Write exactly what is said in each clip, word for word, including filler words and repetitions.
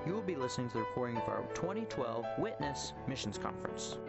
You will be listening to the recording of our twenty twelve Witness Missions Conference.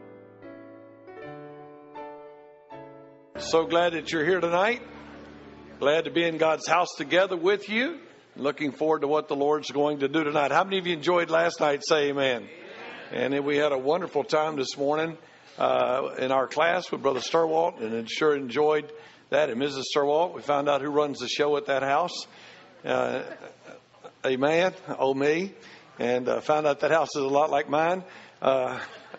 So glad that you're here tonight. Glad to be in God's house together with you. Looking forward to what the Lord's going to do tonight. How many of you enjoyed last night? Say amen. Amen. And we had a wonderful time this morning uh, in our class with Brother Sturwalt, and sure enjoyed that. And Missus Sturwalt, we found out who runs the show at that house. Uh, amen. Oh, me. And uh, found out that house is a lot like mine. Uh,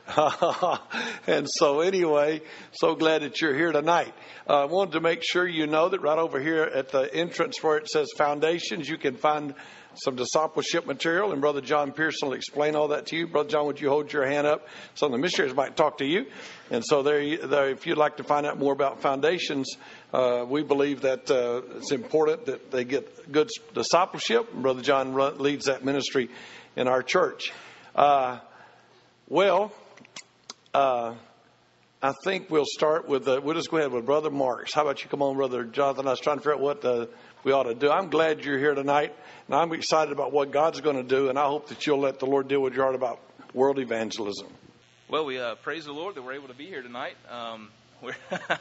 and so anyway, so glad that you're here tonight. I uh, wanted to make sure you know that right over here at the entrance where it says Foundations, you can find some discipleship material, and Brother John Pearson will explain all that to you. Brother John, would you hold your hand up? Some of the missionaries might talk to you. And so there, you, there if you'd like to find out more about Foundations, uh, we believe that uh, it's important that they get good discipleship. And Brother John run, leads that ministry in our church. Uh, well, uh, I think we'll start with, uh, we'll just go ahead with Brother Marks. How about you come on, Brother Jonathan? I was trying to figure out what uh, we ought to do. I'm glad you're here tonight, and I'm excited about what God's going to do, and I hope that you'll let the Lord deal with your heart about world evangelism. Well, we uh, praise the Lord that we're able to be here tonight. Um, we're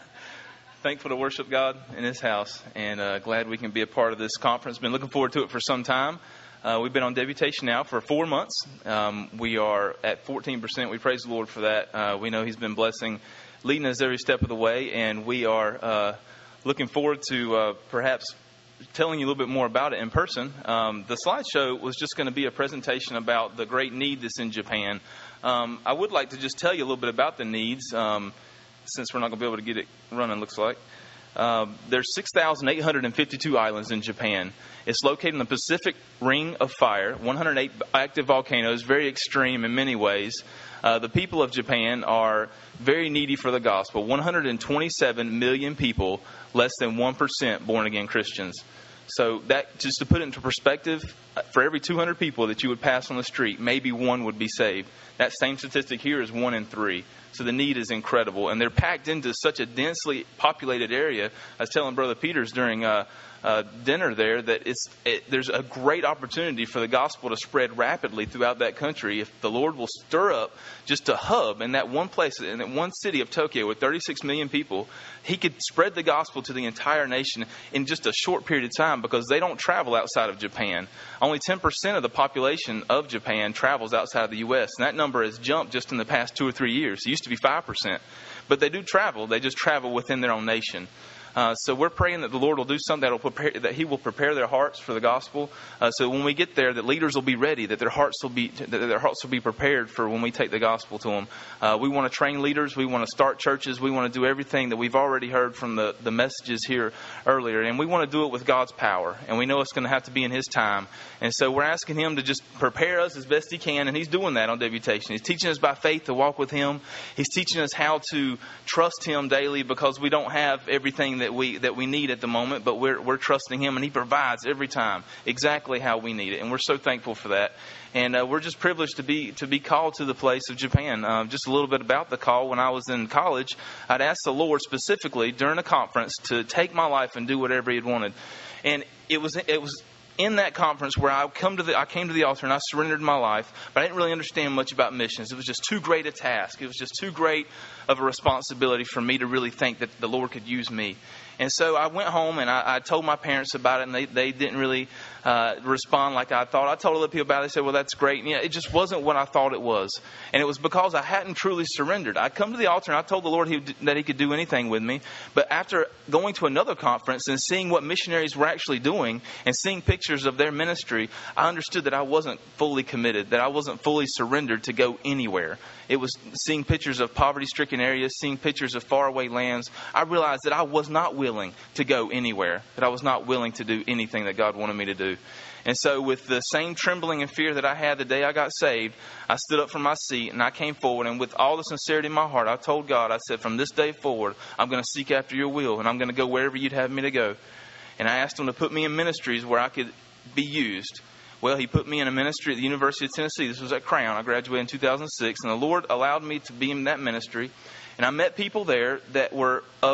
thankful to worship God in His house, and uh, glad we can be a part of this conference. Been looking forward to it for some time. Uh, we've been on Debutation now for four months. Um, we are at fourteen percent. We praise the Lord for that. Uh, we know He's been blessing, leading us every step of the way, and we are uh, looking forward to uh, perhaps telling you a little bit more about it in person. Um, the slideshow was just going to be a presentation about the great need that's in Japan. Um, I would like to just tell you a little bit about the needs, um, since we're not going to be able to get it running, looks like. Uh, there's six thousand eight hundred fifty-two islands in Japan. It's located in the Pacific Ring of Fire, one hundred eight active volcanoes, very extreme in many ways. Uh, the people of Japan are very needy for the gospel. one hundred twenty-seven million people, less than one percent born-again Christians. So that, just to put it into perspective, for every two hundred people that you would pass on the street, maybe one would be saved. That same statistic here is one in three. So the need is incredible. And they're packed into such a densely populated area. I was telling Brother Peters during uh, uh, dinner there that it's it, there's a great opportunity for the gospel to spread rapidly throughout that country if the Lord will stir up just a hub in that one place, in that one city of Tokyo with thirty-six million people. He could spread the gospel to the entire nation in just a short period of time, because they don't travel outside of Japan. Only ten percent of the population of Japan travels outside of the U S, and that number has jumped just in the past two or three years. It used to be five percent. But they do travel. They just travel within their own nation. Uh, so we're praying that the Lord will do something that will prepare, that He will prepare their hearts for the gospel. Uh, so when we get there, that leaders will be ready, that their hearts will be that their hearts will be prepared for when we take the gospel to them. Uh, we want to train leaders. We want to start churches. We want to do everything that we've already heard from the, the messages here earlier, and we want to do it with God's power. And we know it's going to have to be in His time. And so we're asking Him to just prepare us as best He can, and He's doing that on Debutation. He's teaching us by faith to walk with Him. He's teaching us how to trust Him daily, because we don't have everything that we that we need at the moment, but we're we're trusting Him, and He provides every time exactly how we need it, and we're so thankful for that. And uh, we're just privileged to be to be called to the place of Japan. Uh, just a little bit about the call. When I was in college, I'd asked the Lord specifically during a conference to take my life and do whatever He had wanted, and it was it was. in that conference where I come to the I came to the altar and I surrendered my life, but I didn't really understand much about missions. It was just too great a task. It was just too great of a responsibility for me to really think that the Lord could use me. And so I went home and I, I told my parents about it, and they, they didn't really uh, respond like I thought. I told other people about it. They said, well, that's great. And, you know, it just wasn't what I thought it was. And it was because I hadn't truly surrendered. I come to the altar and I told the Lord he, that He could do anything with me. But after going to another conference and seeing what missionaries were actually doing and seeing pictures of their ministry, I understood that I wasn't fully committed, that I wasn't fully surrendered to go anywhere. It was seeing pictures of poverty-stricken areas, seeing pictures of faraway lands. I realized that I was not willing to go anywhere, that I was not willing to do anything that God wanted me to do. And so with the same trembling and fear that I had the day I got saved, I stood up from my seat and I came forward, and with all the sincerity in my heart, I told God, I said, from this day forward, I'm going to seek after your will, and I'm going to go wherever you'd have me to go. And I asked Him to put me in ministries where I could be used. Well, He put me in a ministry at the University of Tennessee. This was at Crown. I graduated in two thousand six, and the Lord allowed me to be in that ministry. And I met people there that were of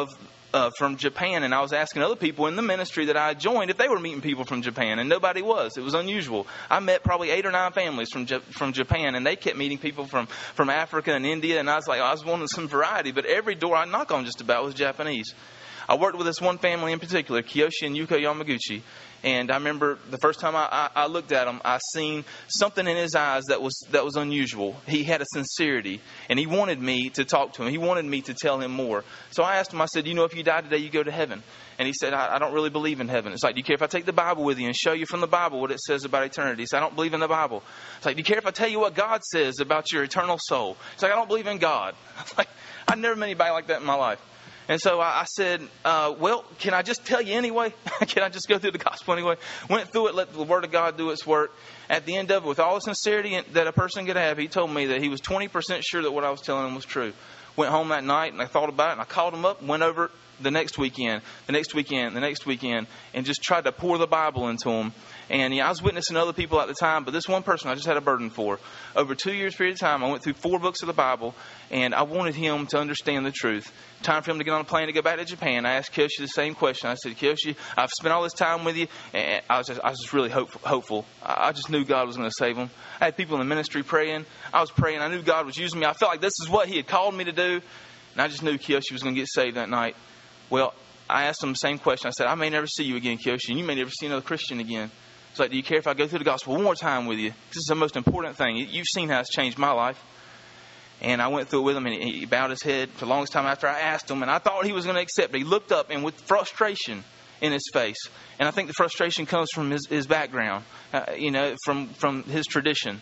uh, from Japan, and I was asking other people in the ministry that I joined if they were meeting people from Japan, and nobody was. It was unusual. I met probably eight or nine families from J- from Japan, and they kept meeting people from, from Africa and India, and I was like, I was wanting some variety, but every door I knock on just about was Japanese. I worked with this one family in particular, Kiyoshi and Yuko Yamaguchi. And I remember the first time I, I, I looked at him, I seen something in his eyes that was that was unusual. He had a sincerity, and he wanted me to talk to him. He wanted me to tell him more. So I asked him, I said, you know, if you die today, you go to heaven. And he said, I, I don't really believe in heaven. It's like, do you care if I take the Bible with you and show you from the Bible what it says about eternity? He said, I don't believe in the Bible. It's like, do you care if I tell you what God says about your eternal soul? It's like, I don't believe in God. It's like, I've never met anybody like that in my life. And so I said, uh, well, can I just tell you anyway? Can I just go through the gospel anyway? Went through it, let the Word of God do its work. At the end of it, with all the sincerity that a person could have, he told me that he was twenty percent sure that what I was telling him was true. Went home that night, and I thought about it, and I called him up, went over the next weekend, the next weekend, the next weekend, and just tried to pour the Bible into him. And yeah, I was witnessing other people at the time, but this one person I just had a burden for. Over two years period of time, I went through four books of the Bible, and I wanted him to understand the truth. Time for him to get on a plane to go back to Japan. I asked Kiyoshi the same question. I said, Kiyoshi, I've spent all this time with you, and I was just, I was just really hope, hopeful. I just knew God was going to save him. I had people in the ministry praying. I was praying. I knew God was using me. I felt like this is what He had called me to do, and I just knew Kiyoshi was going to get saved that night. Well, I asked him the same question. I said, I may never see you again, Kiyoshi, and you may never see another Christian again. It's like, do you care if I go through the gospel one more time with you? This is the most important thing. You've seen how it's changed my life. And I went through it with him, and he bowed his head for the longest time after I asked him. And I thought he was going to accept it. He looked up, and with frustration in his face. And I think the frustration comes from his, his background, uh, you know, from, from his tradition.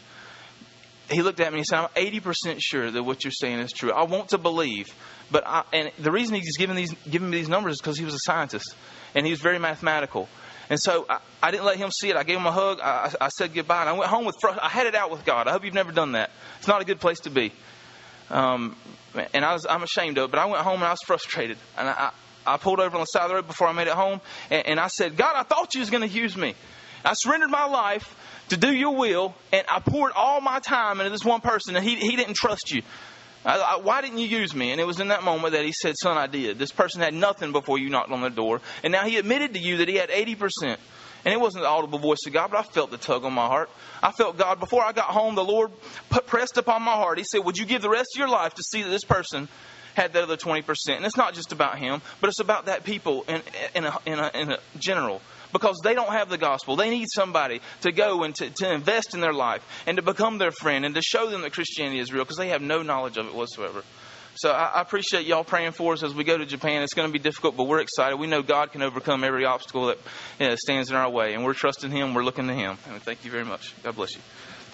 He looked at me and he said, I'm eighty percent sure that what you're saying is true. I want to believe. But I, and the reason he's giving these giving me these numbers is because he was a scientist. And he was very mathematical. And so I, I didn't let him see it. I gave him a hug. I, I said goodbye. And I went home with frustration. I had it out with God. I hope you've never done that. It's not a good place to be. Um, and I was, I'm ashamed of it. But I went home and I was frustrated. And I, I, I pulled over on the side of the road before I made it home. And, and I said, God, I thought you was going to use me. I surrendered my life to do your will. And I poured all my time into this one person. And he, he didn't trust you. I, I, why didn't you use me? And it was in that moment that he said, son, I did. This person had nothing before you knocked on their door. And now he admitted to you that he had eighty percent. And it wasn't the audible voice of God, but I felt the tug on my heart. I felt God. Before I got home, the Lord put, pressed upon my heart. He said, would you give the rest of your life to see that this person had that other twenty percent? And it's not just about him, but it's about that people in, in, a, in, a, in a general. Because they don't have the gospel. They need somebody to go and to, to invest in their life and to become their friend and to show them that Christianity is real because they have no knowledge of it whatsoever. So I, I appreciate y'all praying for us as we go to Japan. It's going to be difficult, but we're excited. We know God can overcome every obstacle that you know, stands in our way. And we're trusting Him. We're looking to Him. And thank you very much. God bless you.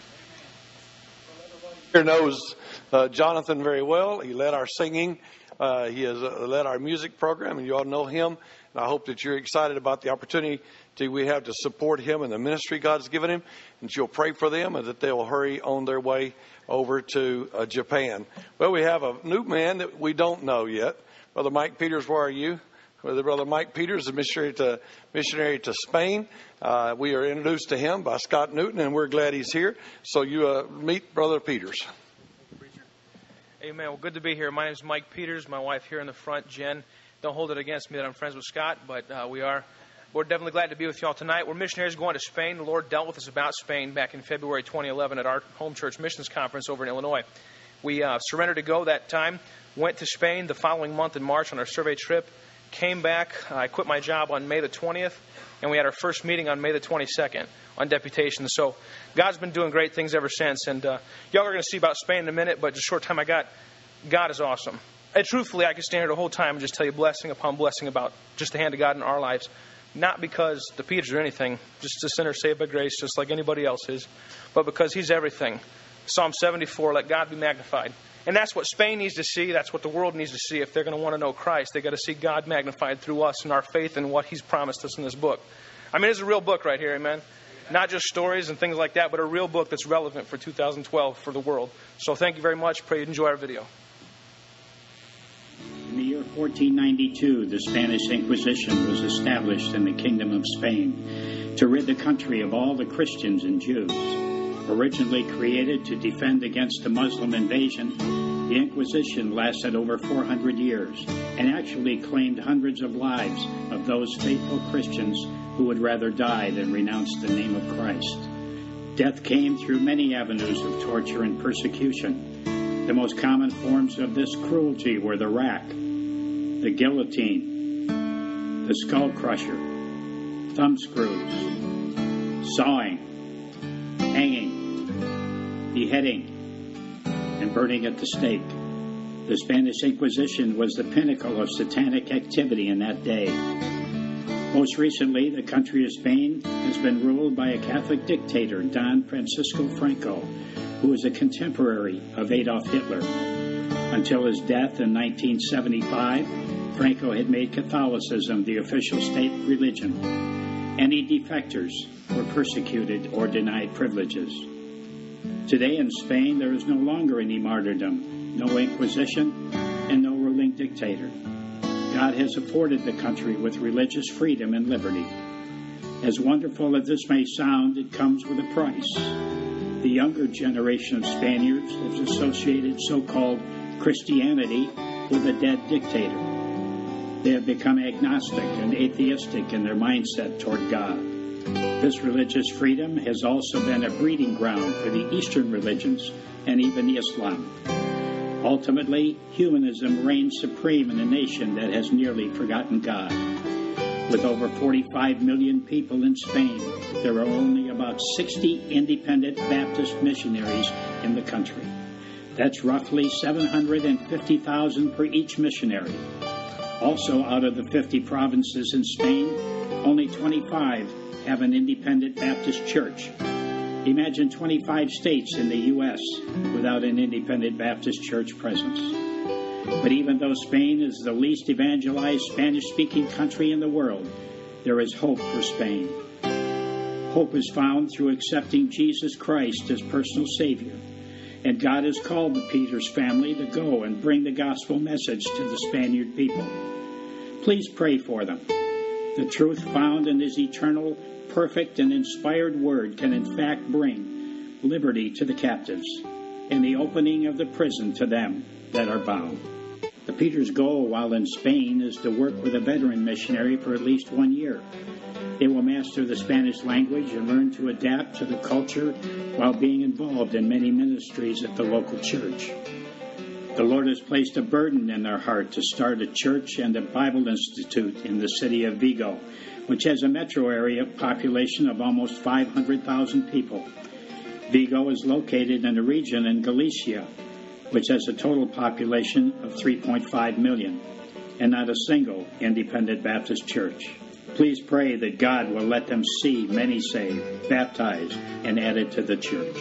Here knows uh, Jonathan very well. He led our singing. Uh, he has uh, led our music program, and you all know him. And I hope that you're excited about the opportunity we have to support him and the ministry God's given him, and that you'll pray for them and that they'll hurry on their way over to uh, Japan. Well, we have a new man that we don't know yet. Brother Mike Peters, where are you? Brother Mike Peters, a missionary to missionary to Spain. Uh, we are introduced to him by Scott Newton, and we're glad he's here. So you uh, meet Brother Peters. Amen. Well, good to be here. My name is Mike Peters. My wife here in the front, Jen. Don't hold it against me that I'm friends with Scott, but uh, we are. We're definitely glad to be with you all tonight. We're missionaries going to Spain. The Lord dealt with us about Spain back in February twenty eleven at our home church missions conference over in Illinois. We uh, surrendered to go that time, went to Spain the following month in March on our survey trip, came back. I quit my job on May the twentieth, and we had our first meeting on May the twenty-second on deputation. So God's been doing great things ever since. And uh, y'all are going to see about Spain in a minute, but just a short time I got, God is awesome. And truthfully, I could stand here the whole time and just tell you blessing upon blessing about just the hand of God in our lives. Not because the Peters or anything, just a sinner saved by grace, just like anybody else is, but because He's everything. Psalm seventy-four, let God be magnified. And that's what Spain needs to see. That's what the world needs to see. If they're going to want to know Christ, they've got to see God magnified through us and our faith in what He's promised us in this book. I mean, it's a real book right here, amen? Not just stories and things like that, but a real book that's relevant for two thousand twelve for the world. So thank you very much. Pray you enjoy our video. In the year fourteen ninety-two, the Spanish Inquisition was established in the Kingdom of Spain to rid the country of all the Christians and Jews. Originally created to defend against a Muslim invasion, The Inquisition lasted over four hundred years and actually claimed hundreds of lives of those faithful Christians who would rather die than renounce the name of Christ. Death came through many avenues of torture and persecution. The most common forms of this cruelty were the rack, the guillotine, the skull crusher, thumb screws, sawing, hanging, beheading, and burning at the stake. The Spanish Inquisition was the pinnacle of satanic activity in that day. Most recently, the country of Spain has been ruled by a Catholic dictator, Don Francisco Franco, who was a contemporary of Adolf Hitler. Until his death in nineteen seventy-five, Franco had made Catholicism the official state religion. Any defectors were persecuted or denied privileges. Today in Spain, there is no longer any martyrdom, no Inquisition, and no ruling dictator. God has afforded the country with religious freedom and liberty. As wonderful as this may sound, it comes with a price. The younger generation of Spaniards has associated so-called Christianity with a dead dictator. They have become agnostic and atheistic in their mindset toward God. This religious freedom has also been a breeding ground for the Eastern religions and even Islam. Ultimately, humanism reigns supreme in a nation that has nearly forgotten God. With over forty-five million people in Spain, there are only about sixty independent Baptist missionaries in the country. That's roughly seven hundred fifty thousand per each missionary. Also, out of the fifty provinces in Spain, only twenty-five have an independent Baptist church. Imagine twenty-five states in the U S without an independent Baptist church presence. But even though Spain is the least evangelized Spanish-speaking country in the world, there is hope for Spain. Hope is found through accepting Jesus Christ as personal Savior. And God has called the Peters family to go and bring the gospel message to the Spaniard people. Please pray for them. The truth found in His eternal, perfect, and inspired word can in fact bring liberty to the captives and the opening of the prison to them that are bound. The Peters' goal while in Spain is to work with a veteran missionary for at least one year. They will master the Spanish language and learn to adapt to the culture while being involved in many ministries at the local church. The Lord has placed a burden in their heart to start a church and a Bible Institute in the city of Vigo, which has a metro area population of almost five hundred thousand people. Vigo is located in a region in Galicia, which has a total population of three point five million, and not a single independent Baptist church. Please pray that God will let them see many saved, baptized, and added to the church.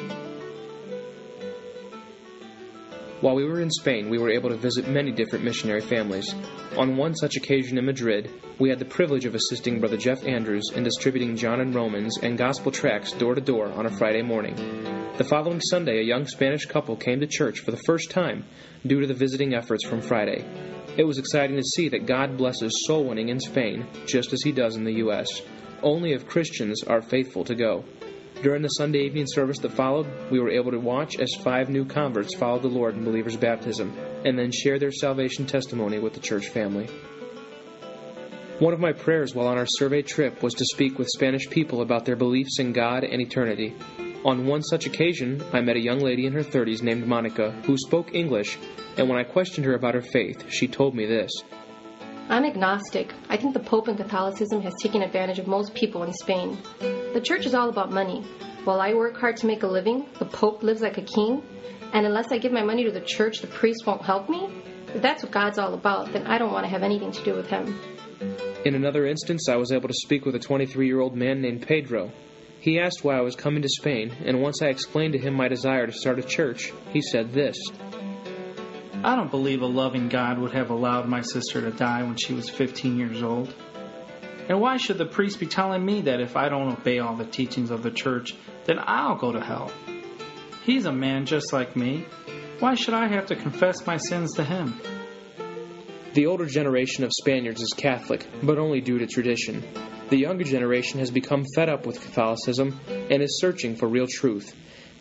While we were in Spain, we were able to visit many different missionary families. On one such occasion in Madrid, we had the privilege of assisting Brother Jeff Andrews in distributing John and Romans and gospel tracts door to door on a Friday morning. The following Sunday, a young Spanish couple came to church for the first time due to the visiting efforts from Friday. It was exciting to see that God blesses soul winning in Spain, just as He does in the U S, only if Christians are faithful to go. During the Sunday evening service that followed, we were able to watch as five new converts followed the Lord in believers' baptism, and then share their salvation testimony with the church family. One of my prayers while on our survey trip was to speak with Spanish people about their beliefs in God and eternity. On one such occasion, I met a young lady in her thirties named Monica who spoke English, and when I questioned her about her faith, she told me this. I'm agnostic. I think the Pope and Catholicism has taken advantage of most people in Spain. The church is all about money. While I work hard to make a living, the Pope lives like a king, and unless I give my money to the church, the priest won't help me. If that's what God's all about, then I don't want to have anything to do with Him. In another instance, I was able to speak with a twenty-three-year-old man named Pedro. He asked why I was coming to Spain, and once I explained to him my desire to start a church, he said this. I don't believe a loving God would have allowed my sister to die when she was fifteen years old. And why should the priest be telling me that if I don't obey all the teachings of the church, then I'll go to hell? He's a man just like me. Why should I have to confess my sins to him? The older generation of Spaniards is Catholic, but only due to tradition. The younger generation has become fed up with Catholicism and is searching for real truth.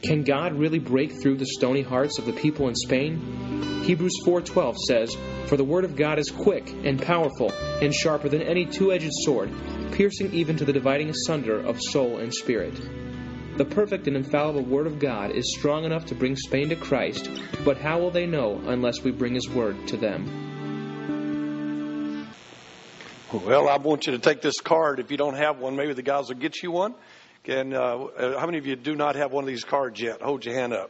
Can God really break through the stony hearts of the people in Spain? Hebrews four twelve says, "For the word of God is quick and powerful and sharper than any two-edged sword, piercing even to the dividing asunder of soul and spirit." The perfect and infallible Word of God is strong enough to bring Spain to Christ, but how will they know unless we bring His Word to them? Well, I want you to take this card. If you don't have one, maybe the guys will get you one. And uh, how many of you do not have one of these cards yet? Hold your hand up.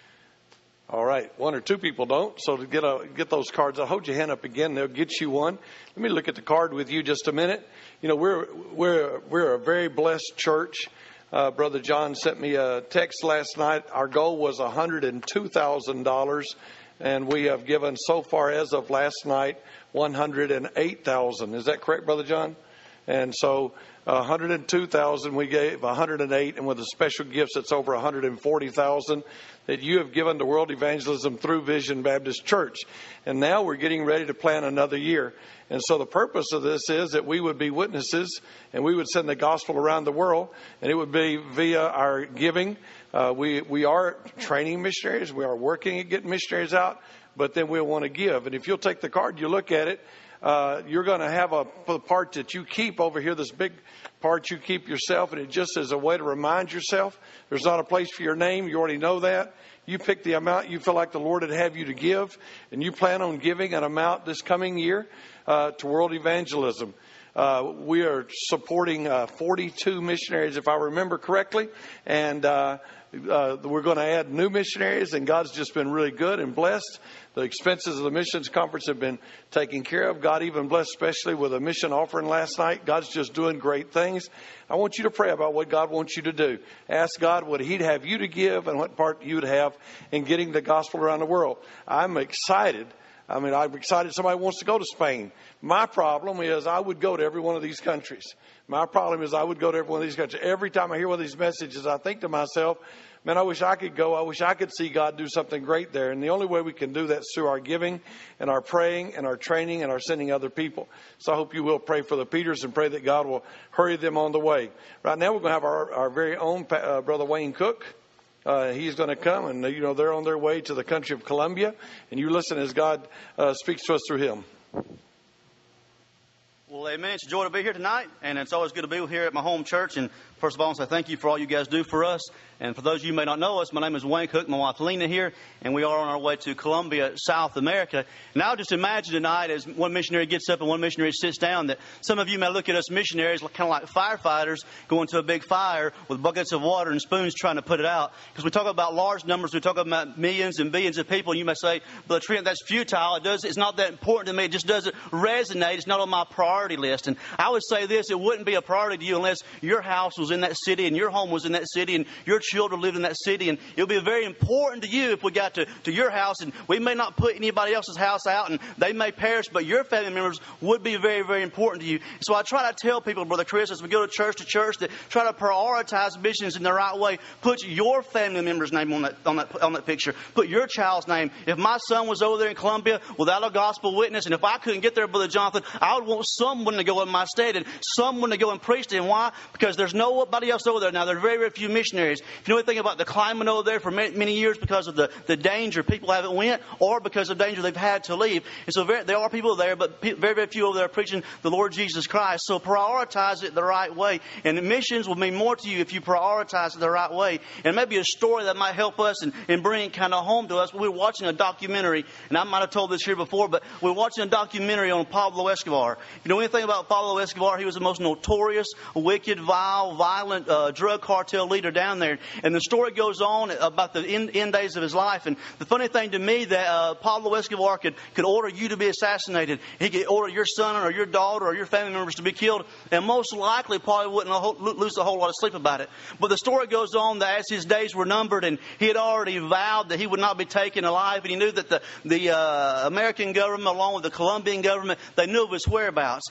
All right, one or two people don't. So to get a, get those cards, I'll hold your hand up again. They'll get you one. Let me look at the card with you just a minute. You know, we're we're we're a very blessed church. Uh, Brother John sent me a text last night. Our goal was one hundred two thousand dollars, and we have given so far as of last night one hundred eight thousand dollars. Is that correct, Brother John? And so one hundred two thousand dollars, we gave one hundred eight, and with the special gifts, it's over one hundred forty thousand dollars that you have given to world evangelism through Vision Baptist Church. And now we're getting ready to plan another year. And so the purpose of this is that we would be witnesses and we would send the gospel around the world, and it would be via our giving. Uh, we, we are training missionaries. We are working at getting missionaries out, but then we'll want to give. And if you'll take the card, you look at it, uh, you're going to have a, a part that you keep over here, this big part you keep yourself, and it just is a way to remind yourself. There's not a place for your name. You already know that. You pick the amount you feel like the Lord would have you to give, and you plan on giving an amount this coming year uh, to world evangelism. Uh, we are supporting uh, forty-two missionaries, if I remember correctly, and uh, uh, we're going to add new missionaries, and God's just been really good and blessed. The expenses of the missions conference have been taken care of. God even blessed especially with a mission offering last night. God's just doing great things. I want you to pray about what God wants you to do. Ask God what He'd have you to give and what part you'd have in getting the gospel around the world. I'm excited. I mean, I'm excited somebody wants to go to Spain. My problem is I would go to every one of these countries. My problem is I would go to every one of these countries. Every time I hear one of these messages, I think to myself, man, I wish I could go. I wish I could see God do something great there. And the only way we can do that is through our giving and our praying and our training and our sending other people. So I hope you will pray for the Peters and pray that God will hurry them on the way. Right now we're going to have our, our very own uh, Brother Wayne Cook. Uh, he's going to come, and, you know, they're on their way to the country of Colombia. And you listen as God uh, speaks to us through him. Well, amen. It's a joy to be here tonight, and it's always good to be here at my home church. And first of all, I want to say thank you for all you guys do for us. And for those of you who may not know us, my name is Wayne Cook, my wife Lena here, and we are on our way to Colombia, South America. And I'll just imagine tonight as one missionary gets up and one missionary sits down that some of you may look at us missionaries kind of like firefighters going to a big fire with buckets of water and spoons trying to put it out. Because we talk about large numbers, we talk about millions and billions of people, and you may say, Brother Trent, that's futile. It does, it's not that important to me. It just doesn't resonate. It's not on my priority list. And I would say this, it wouldn't be a priority to you unless your house was in that city and your home was in that city and your children lived in that city. And it would be very important to you if we got to, to your house, and we may not put anybody else's house out and they may perish, but your family members would be very, very important to you. So I try to tell people, Brother Chris, as we go to church to church, that try to prioritize missions in the right way. Put your family member's name on that, on that, on that picture. Put your child's name. If my son was over there in Colombia without a gospel witness, and if I couldn't get there, Brother Jonathan, I would want someone to go in my stead and someone to go and preach to him. Why? Because there's nobody else over there. Now, there are very, very few missionaries. If you know anything about the climate over there for many, many years because of the, the danger, people haven't went, or because of danger they've had to leave. And so very, there are people there, but very, very few over there preaching the Lord Jesus Christ. So prioritize it the right way. And missions will mean more to you if you prioritize it the right way. And maybe a story that might help us and, and bring it kind of home to us. We were watching a documentary, and I might have told this here before, but we were watching a documentary on Pablo Escobar. If you know anything about Pablo Escobar, he was the most notorious, wicked, vile, violent uh, drug cartel leader down there. And the story goes on about the end, end days of his life. And the funny thing to me that uh, Pablo Escobar could, could order you to be assassinated. He could order your son or your daughter or your family members to be killed. And most likely probably wouldn't lose a whole lot of sleep about it. But the story goes on that as his days were numbered and he had already vowed that he would not be taken alive. And he knew that the, the uh, American government along with the Colombian government, they knew of his whereabouts.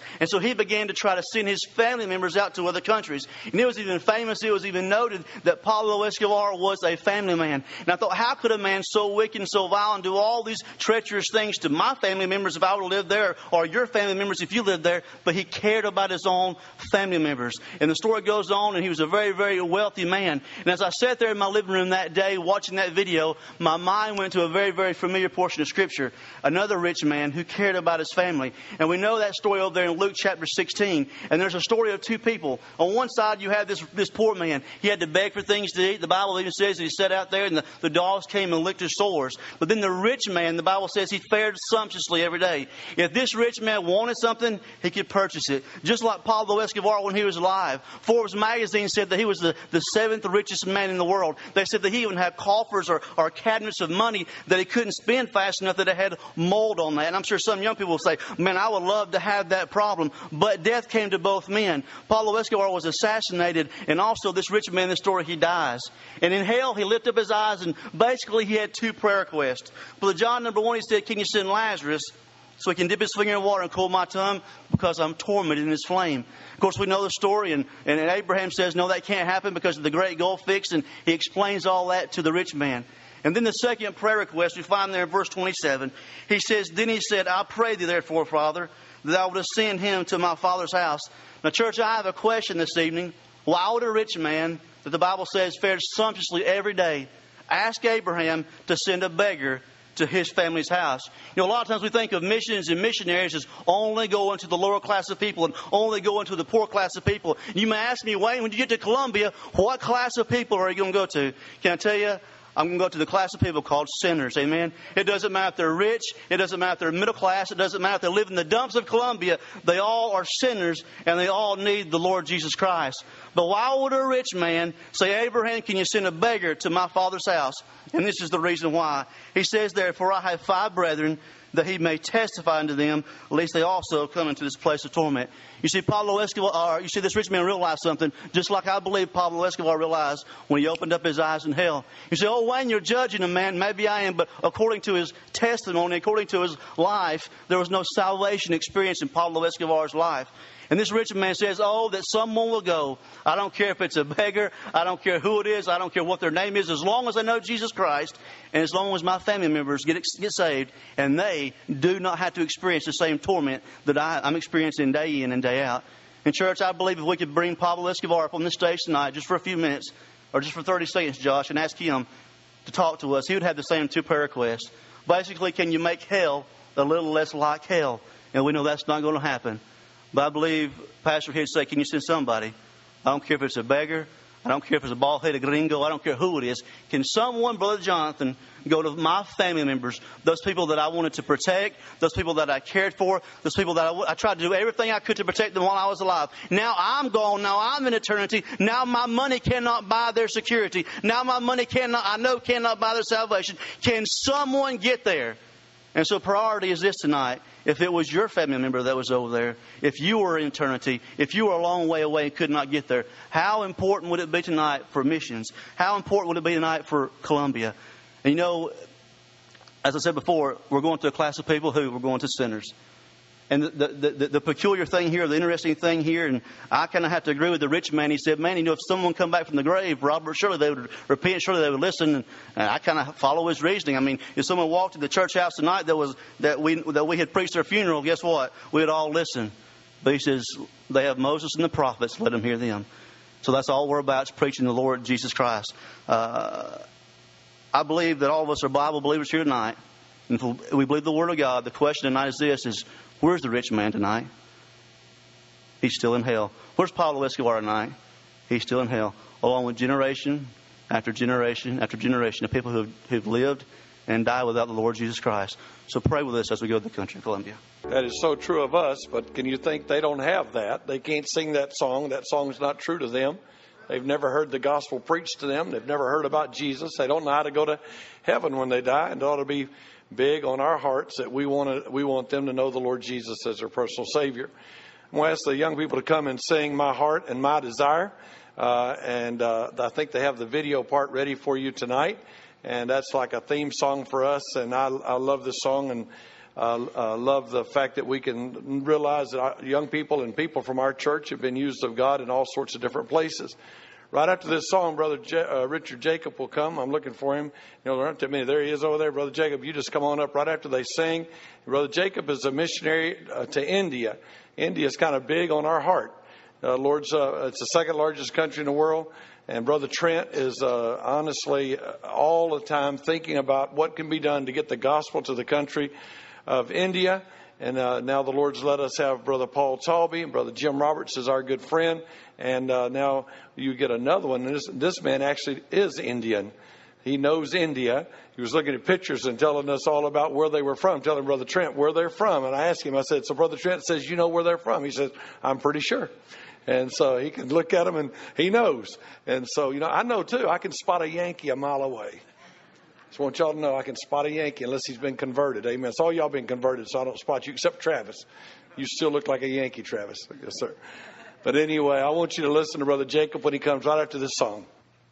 And so he began to try to send his family members out to other countries. And it was even famous, it was even noted that Pablo Escobar was a family man. And I thought, how could a man so wicked and so vile and do all these treacherous things to my family members if I were to live there, or your family members if you lived there? But he cared about his own family members. And the story goes on, and he was a very, very wealthy man. And as I sat there in my living room that day watching that video, my mind went to a very, very familiar portion of Scripture. Another rich man who cared about his family. And we know that story over there in Luke chapter sixteen. And there's a story of two people. On one side, you have this, this poor man. He had to beg for things to eat. The Bible even says that he sat out there and the, the dogs came and licked his sores. But then the rich man, the Bible says he fared sumptuously every day. If this rich man wanted something, he could purchase it. Just like Pablo Escobar when he was alive. Forbes magazine said that he was the, the seventh richest man in the world. They said that he even had coffers or, or cabinets of money that he couldn't spend fast enough that it had mold on that. And I'm sure some young people will say, man, I would love to have that problem. But death came to both men. Pablo Escobar was assassinated, and also this rich man in the story, he dies. And in hell, he lifted up his eyes, and basically he had two prayer requests. Brother John, number one, he said, can you send Lazarus so he can dip his finger in water and cool my tongue because I'm tormented in this flame? Of course, we know the story, and, and Abraham says, no, that can't happen because of the great gulf fix, and he explains all that to the rich man. And then the second prayer request, we find there in verse twenty-seven. He says, then he said, I pray thee therefore, Father, that I would ascend him to my father's house. Now, church, I have a question this evening. Why would a rich man, that the Bible says fared sumptuously every day, ask Abraham to send a beggar to his family's house? You know, a lot of times we think of missions and missionaries as only going to the lower class of people and only going to the poor class of people. You may ask me, Wayne, when you get to Columbia, what class of people are you going to go to? Can I tell you? I'm going to go to the class of people called sinners. Amen. It doesn't matter if they're rich. It doesn't matter if they're middle class. It doesn't matter if they live in the dumps of Columbia. They all are sinners, and they all need the Lord Jesus Christ. But why would a rich man say, Abraham, can you send a beggar to my father's house? And this is the reason why. He says, therefore, I have five brethren, that he may testify unto them, lest they also come into this place of torment. You see, Pablo Escobar, you see, this rich man realized something, just like I believe Pablo Escobar realized when he opened up his eyes in hell. You say, oh, Wayne, you're judging a man. Maybe I am, but according to his testimony, according to his life, there was no salvation experience in Pablo Escobar's life. And this rich man says, oh, that someone will go. I don't care if it's a beggar. I don't care who it is. I don't care what their name is. As long as I know Jesus Christ, and as long as my family members get get saved, and they do not have to experience the same torment that I, I'm experiencing day in and day out. In church, I believe if we could bring Pablo Escobar up on this stage tonight, just for a few minutes, or just for thirty seconds, Josh, and ask him to talk to us, he would have the same two prayer requests. Basically, can you make hell a little less like hell? And we know that's not going to happen. But I believe Pastor he'd say, can you send somebody? I don't care if it's a beggar. I don't care if it's a bald-headed gringo. I don't care who it is. Can someone, Brother Jonathan, go to my family members, those people that I wanted to protect, those people that I cared for, those people that I, I tried to do everything I could to protect them while I was alive. Now I'm gone. Now I'm in eternity. Now my money cannot buy their security. Now my money cannot, I know, cannot buy their salvation. Can someone get there? And so priority is this tonight. If it was your family member that was over there, if you were in eternity, if you were a long way away and could not get there, how important would it be tonight for missions? How important would it be tonight for Columbia? And you know, as I said before, we're going to a class of people who we're going to sinners. And the, the, the, the peculiar thing here, the interesting thing here, and I kind of have to agree with the rich man. He said, man, you know, if someone come back from the grave, Robert, surely they would repent, surely they would listen. And, and I kind of follow his reasoning. I mean, if someone walked to the church house tonight that was that we that we had preached their funeral, guess what? We'd all listen. But he says, they have Moses and the prophets, let them hear them. So that's all we're about, is preaching the Lord Jesus Christ. Uh, I believe that all of us are Bible believers here tonight. And if we believe the Word of God, the question tonight is this, is, where's the rich man tonight? He's still in hell. Where's Pablo Escobar tonight? He's still in hell. Along with generation after generation after generation of people who've, who've lived and died without the Lord Jesus Christ. So pray with us as we go to the country of Columbia. That is so true of us, but can you think they don't have that? They can't sing that song. That song's not true to them. They've never heard the gospel preached to them. They've never heard about Jesus. They don't know how to go to heaven when they die. And it ought to be big on our hearts that we want to, we want them to know the Lord Jesus as their personal Savior. I'm going to ask the young people to come and sing My Heart and My Desire. Uh, and uh, I think they have the video part ready for you tonight. And that's like a theme song for us. And I, I love this song. And Uh, uh, love the fact that we can realize that our young people and people from our church have been used of God in all sorts of different places. Right after this song, Brother J- uh, Richard Jacob will come. I'm looking for him. You know, there aren't too many. There he is over there. Brother Jacob, you just come on up right after they sing. Brother Jacob is a missionary uh, to India. India is kind of big on our heart. Uh, Lord's, uh, it's the second largest country in the world. And Brother Trent is uh, honestly all the time thinking about what can be done to get the gospel to the country of India. And uh, now the Lord's let us have Brother Paul Talby, and Brother Jim Roberts is our good friend. And uh, now you get another one. And this, this man actually is Indian. He knows India. He was looking at pictures and telling us all about where they were from, telling Brother Trent where they're from. And I asked him, I said, so Brother Trent says, you know where they're from? He says, I'm pretty sure. And so he can look at them and he knows. And so, you know, I know too, I can spot a Yankee a mile away. Just want y'all to know I can spot a Yankee unless he's been converted. Amen. So all y'all been converted, so I don't spot you except Travis. You still look like a Yankee, Travis. Yes, sir. But anyway, I want you to listen to Brother Jacob when he comes right after this song.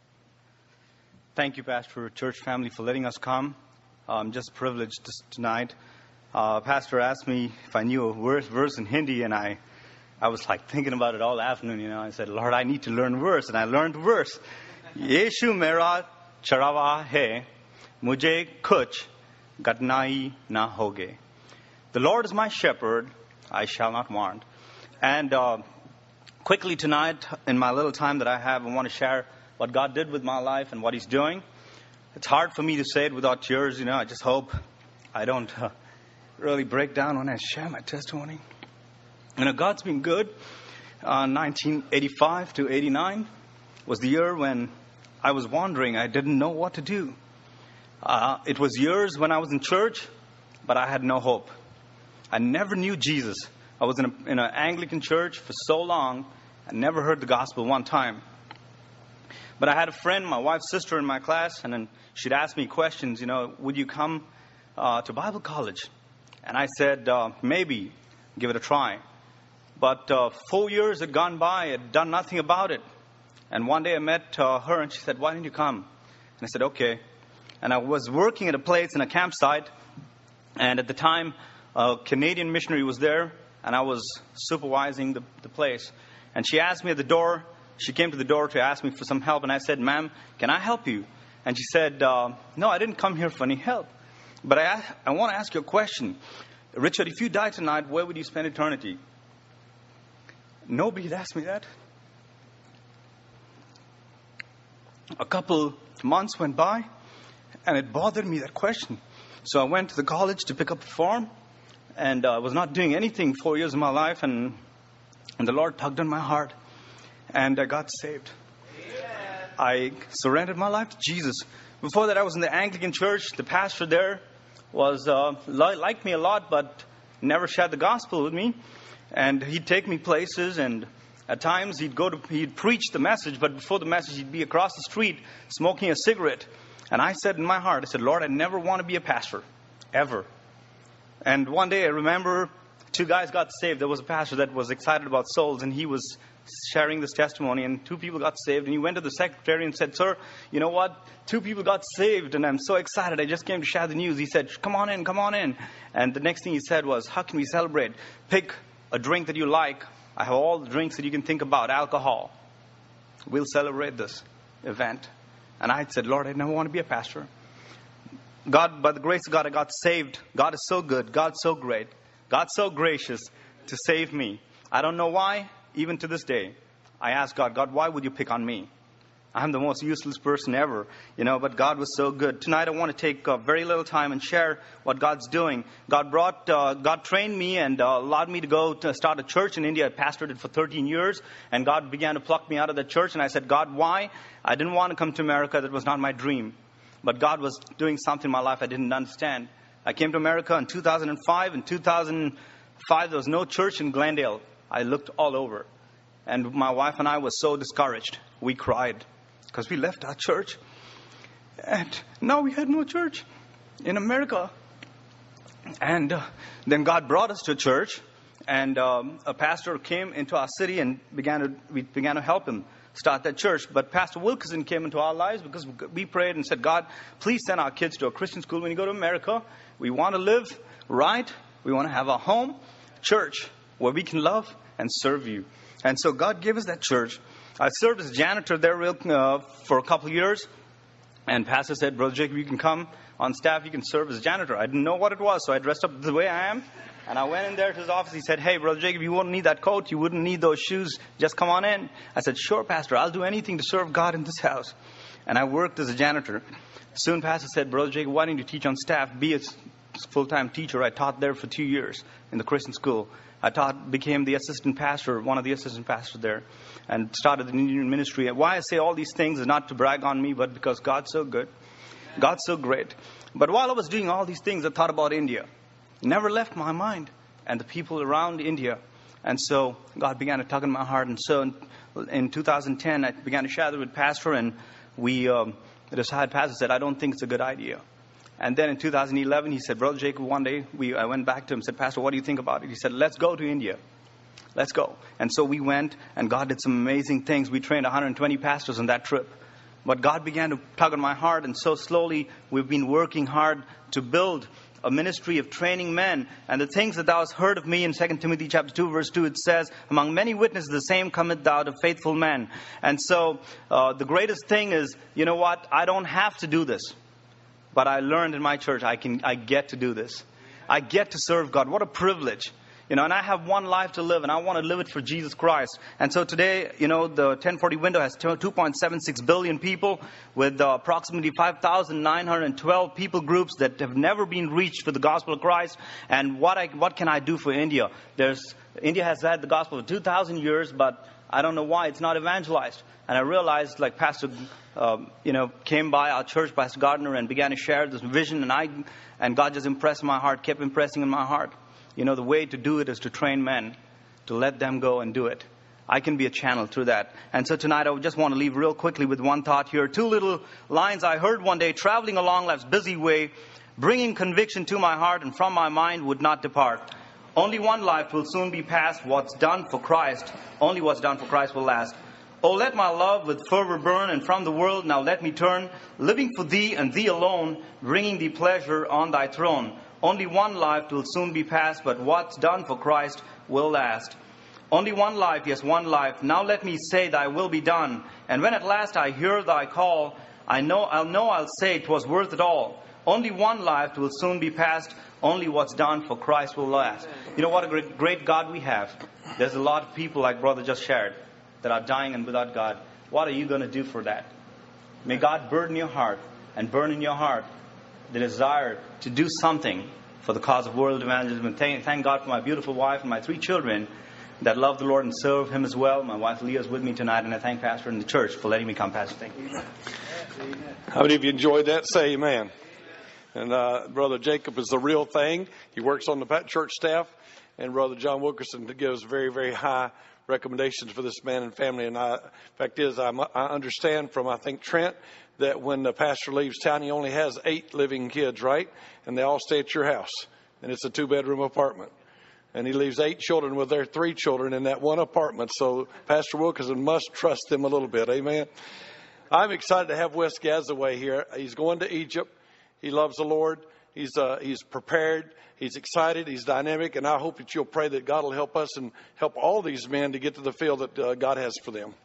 Thank you, Pastor, church family, for letting us come. I'm just privileged this, tonight. Uh, Pastor asked me if I knew a verse, verse in Hindi, and I, I was like thinking about it all afternoon. You know, I said, Lord, I need to learn verse, and I learned verse. Yeshu mera charawa hai. Mujhe kuch gatnai na hoge. The Lord is my shepherd, I shall not want. And uh, quickly tonight, in my little time that I have, I want to share what God did with my life and what He's doing. It's hard for me to say it without tears, you know. I just hope I don't uh, really break down when I share my testimony. You know, God's been good. Uh, nineteen eighty-five to eighty-nine was the year when I was wandering. I didn't know what to do. Uh, it was years when I was in church, but I had no hope. I never knew Jesus. I was in, a, in an Anglican church for so long, I never heard the gospel one time. But I had a friend, my wife's sister in my class, and then she'd ask me questions, you know, would you come uh, to Bible college? And I said, uh, maybe, give it a try. But uh, four years had gone by, I had done nothing about it. And one day I met uh, her, and she said, why didn't you come? And I said, okay. And I was working at a place in a campsite, and at the time, a Canadian missionary was there, and I was supervising the, the place. And she asked me at the door, she came to the door to ask me for some help, and I said, ma'am, can I help you? And she said, uh, no, I didn't come here for any help. But I, I want to ask you a question. Richard, if you die tonight, where would you spend eternity? Nobody had asked me that. A couple months went by, and it bothered me, that question. So I went to the college to pick up a form, and I uh, was not doing anything four years of my life, and, and the Lord tugged on my heart, and I got saved. Amen. I surrendered my life to Jesus. Before that, I was in the Anglican church. The pastor there was uh, li- liked me a lot, but never shared the gospel with me. And he'd take me places, and at times he'd go to he'd preach the message, but before the message, he'd be across the street smoking a cigarette. And I said in my heart, I said, Lord, I never want to be a pastor, ever. And one day I remember two guys got saved. There was a pastor that was excited about souls, and he was sharing this testimony, and two people got saved. And he went to the secretary and said, sir, you know what? Two people got saved, and I'm so excited. I just came to share the news. He said, come on in, come on in. And the next thing he said was, how can we celebrate? Pick a drink that you like. I have all the drinks that you can think about, alcohol. We'll celebrate this event. And I said, Lord, I never want to be a pastor. God, by the grace of God, I got saved. God is so good. God's so great. God's so gracious to save me. I don't know why, even to this day. I ask God, God, why would you pick on me? I'm the most useless person ever, you know, but God was so good. Tonight I want to take uh, very little time and share what God's doing. God brought, uh, God trained me and uh, allowed me to go to start a church in India. I pastored it for thirteen years, and God began to pluck me out of that church. And I said, God, why? I didn't want to come to America. That was not my dream. But God was doing something in my life I didn't understand. I came to America in two thousand five. In two thousand five, there was no church in Glendale. I looked all over. And my wife and I were so discouraged. We cried because we left our church. And now we had no church in America. And uh, then God brought us to church. And um, a pastor came into our city and began to, we began to help him start that church. But Pastor Wilkerson came into our lives because we prayed and said, God, please send our kids to a Christian school when you go to America. We want to live right? We want to have a home church where we can love and serve you. And so God gave us that church. I served as janitor there real, uh, for a couple of years. And pastor said, Brother Jacob, you can come on staff. You can serve as janitor. I didn't know what it was, so I dressed up the way I am. And I went in there to his office. He said, hey, Brother Jacob, you wouldn't need that coat. You wouldn't need those shoes. Just come on in. I said, sure, Pastor. I'll do anything to serve God in this house. And I worked as a janitor. Soon Pastor said, Brother Jacob, why don't you teach on staff? Be a full-time teacher. I taught there for two years in the Christian school. I taught, became the assistant pastor, one of the assistant pastors there, and started the Indian ministry. And why I say all these things is not to brag on me, but because God's so good. God's so great. But while I was doing all these things, I thought about India. It never left my mind and the people around India. And so God began to tug in my heart. And so in, in two thousand ten, I began to share with Pastor, and we um, decided, Pastor said, I don't think it's a good idea. And then in two thousand eleven, he said, Brother Jacob, one day we, I went back to him and said, Pastor, what do you think about it? He said, let's go to India. Let's go. And so we went, and God did some amazing things. We trained one hundred twenty pastors on that trip. But God began to tug on my heart, and so slowly we've been working hard to build a ministry of training men. And the things that thou hast heard of me in Second Timothy chapter two, verse two, it says, among many witnesses the same cometh thou to faithful men. And so uh, the greatest thing is, you know what? I don't have to do this. But I learned in my church, I can, I get to do this. I get to serve God. What a privilege. You know, and I have one life to live, and I want to live it for Jesus Christ. And so today, you know, the ten forty window has two point seven six billion people with uh, approximately five thousand nine hundred twelve people groups that have never been reached for the gospel of Christ. And what I, what can I do for India? There's, India has had the gospel for two thousand years, but I don't know why it's not evangelized. And I realized, like Pastor, um, you know, came by our church, Pastor Gardner, and began to share this vision. And I, and God just impressed my heart, kept impressing in my heart. You know, the way to do it is to train men, to let them go and do it. I can be a channel through that. And so tonight I just want to leave real quickly with one thought here. Two little lines I heard one day, traveling along life's busy way, bringing conviction to my heart and from my mind would not depart. Only one life will soon be past. What's done for Christ, only what's done for Christ will last. Oh, let my love with fervor burn, and from the world now let me turn, living for thee and thee alone, bringing thee pleasure on thy throne. Only one life will soon be past, but what's done for Christ will last. Only one life, yes, one life. Now let me say thy will be done. And when at last I hear thy call, I know I'll know I'll say 'twas worth it all. Only one life will soon be past. Only what's done for Christ will last. You know what a great, great God we have. There's a lot of people, like Brother just shared, that are dying and without God. What are you going to do for that? May God burden your heart and burn in your heart the desire to do something for the cause of world evangelism. And thank, thank God for my beautiful wife and my three children that love the Lord and serve Him as well. My wife Leah is with me tonight, and I thank Pastor and the church for letting me come, Pastor. Thank you. How many of you enjoyed that? Say amen. And uh, Brother Jacob is the real thing. He works on the church staff. And Brother John Wilkerson gives very, very high recommendations for this man and family. And I, fact is, I, I understand from, I think, Trent, that when the pastor leaves town, he only has eight living kids, right? And they all stay at your house. And it's a two-bedroom apartment. And he leaves eight children with their three children in that one apartment. So Pastor Wilkerson must trust them a little bit. Amen. I'm excited to have Wes Gazaway here. He's going to Egypt. He loves the Lord. He's uh, he's prepared. He's excited. He's dynamic. And I hope that you'll pray that God will help us and help all these men to get to the field that uh, God has for them.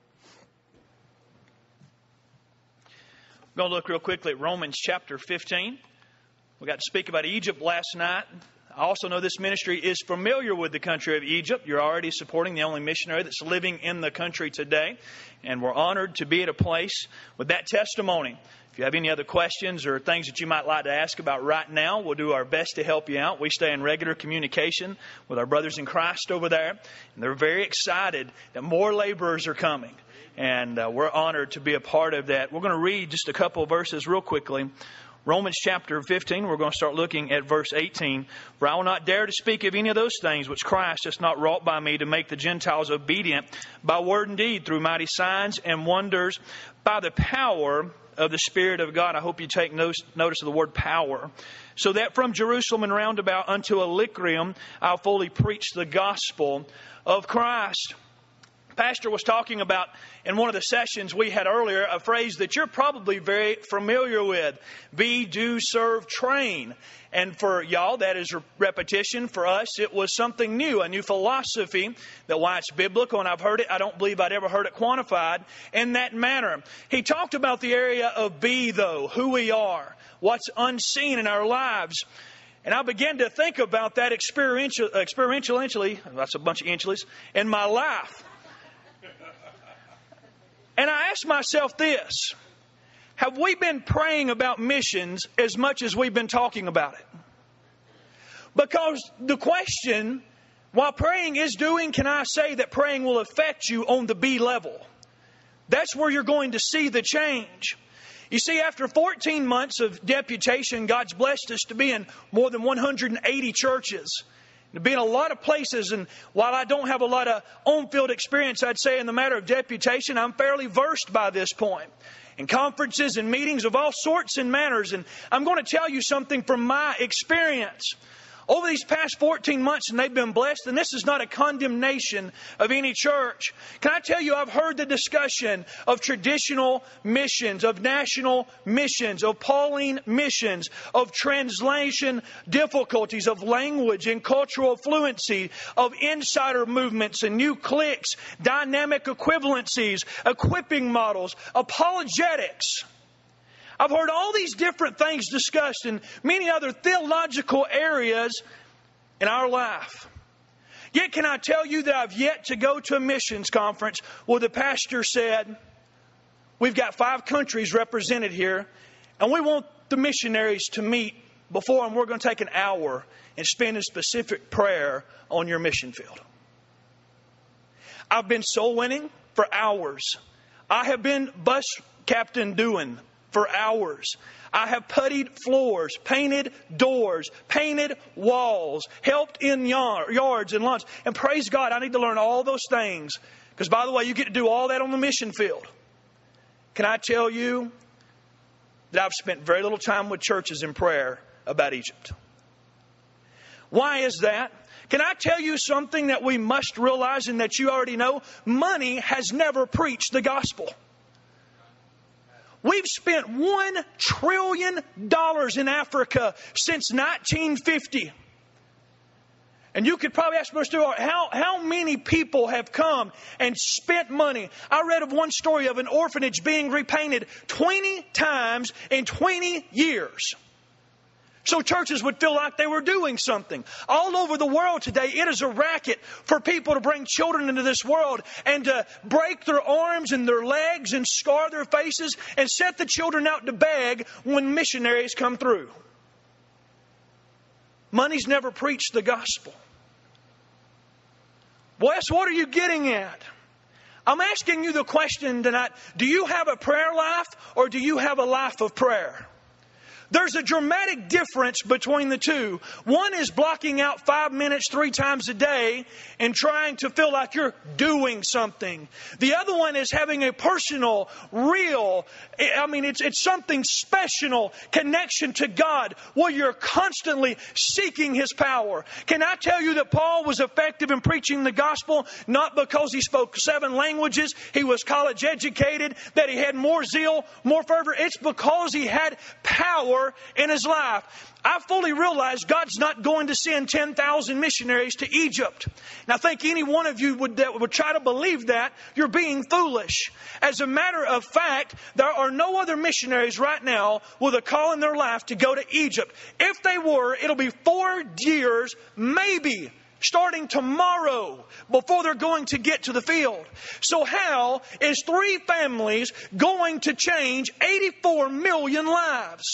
I'm going to look real quickly at Romans chapter fifteen. We got to speak about Egypt last night. I also know this ministry is familiar with the country of Egypt. You're already supporting the only missionary that's living in the country today. And we're honored to be at a place with that testimony. If you have any other questions or things that you might like to ask about right now, we'll do our best to help you out. We stay in regular communication with our brothers in Christ over there. And they're very excited that more laborers are coming. And uh, we're honored to be a part of that. We're going to read just a couple of verses real quickly. Romans chapter fifteen, we're going to start looking at verse eighteen. For I will not dare to speak of any of those things which Christ has not wrought by me to make the Gentiles obedient by word and deed through mighty signs and wonders by the power of the Spirit of God. I hope you take notice of the word power. So that from Jerusalem and round about unto Illyricum I'll fully preach the gospel of Christ. Pastor was talking about in one of the sessions we had earlier a phrase that you're probably very familiar with. Be, do, serve, train. And for y'all, that is repetition. For us, it was something new, a new philosophy that why it's biblical, and I've heard it. I don't believe I'd ever heard it quantified in that manner. He talked about the area of be, though, who we are, what's unseen in our lives. And I began to think about that experiential, experientially, that's a bunch of inchlies, in my life. And I asked myself this: have we been praying about missions as much as we've been talking about it? Because the question, while praying is doing, can I say that praying will affect you on the B level? That's where you're going to see the change. You see, after fourteen months of deputation, God's blessed us to be in more than one hundred eighty churches, to be in a lot of places. And while I don't have a lot of on-field experience, I'd say in the matter of deputation, I'm fairly versed by this point. In conferences and meetings of all sorts and manners. And I'm going to tell you something from my experience. Over these past fourteen months, and they've been blessed, and this is not a condemnation of any church. Can I tell you, I've heard the discussion of traditional missions, of national missions, of Pauline missions, of translation difficulties, of language and cultural fluency, of insider movements and new cliques, dynamic equivalencies, equipping models, apologetics. I've heard all these different things discussed in many other theological areas in our life. Yet can I tell you that I've yet to go to a missions conference where the pastor said, we've got five countries represented here, and we want the missionaries to meet before, and we're going to take an hour and spend a specific prayer on your mission field. I've been soul winning for hours. I have been bus captain doing for hours. I have puttied floors, painted doors, painted walls, helped in yards and lawns. And praise God, I need to learn all those things. Because by the way, you get to do all that on the mission field. Can I tell you that I've spent very little time with churches in prayer about Egypt? Why is that? Can I tell you something that we must realize and that you already know? Money has never preached the gospel. We've spent one trillion dollars in Africa since nineteen fifty. And you could probably ask Mister Stewart, how, how many people have come and spent money? I read of one story of an orphanage being repainted twenty times in twenty years. So churches would feel like they were doing something. All over the world today, it is a racket for people to bring children into this world and to break their arms and their legs and scar their faces and set the children out to beg when missionaries come through. Money's never preached the gospel. Wes, what are you getting at? I'm asking you the question tonight. Do you have a prayer life or do you have a life of prayer? There's a dramatic difference between the two. One is blocking out five minutes three times a day and trying to feel like you're doing something. The other one is having a personal, real, I mean, it's, it's something special connection to God where you're constantly seeking His power. Can I tell you that Paul was effective in preaching the gospel not because he spoke seven languages, he was college educated, that he had more zeal, more fervor. It's because he had power in his life. I fully realize God's not going to send ten thousand missionaries to Egypt. And I think any one of you would, that would try to believe that, you're being foolish. As a matter of fact, there are no other missionaries right now with a call in their life to go to Egypt. If they were, it'll be four years, maybe, starting tomorrow before they're going to get to the field. So how is three families going to change eighty-four million lives?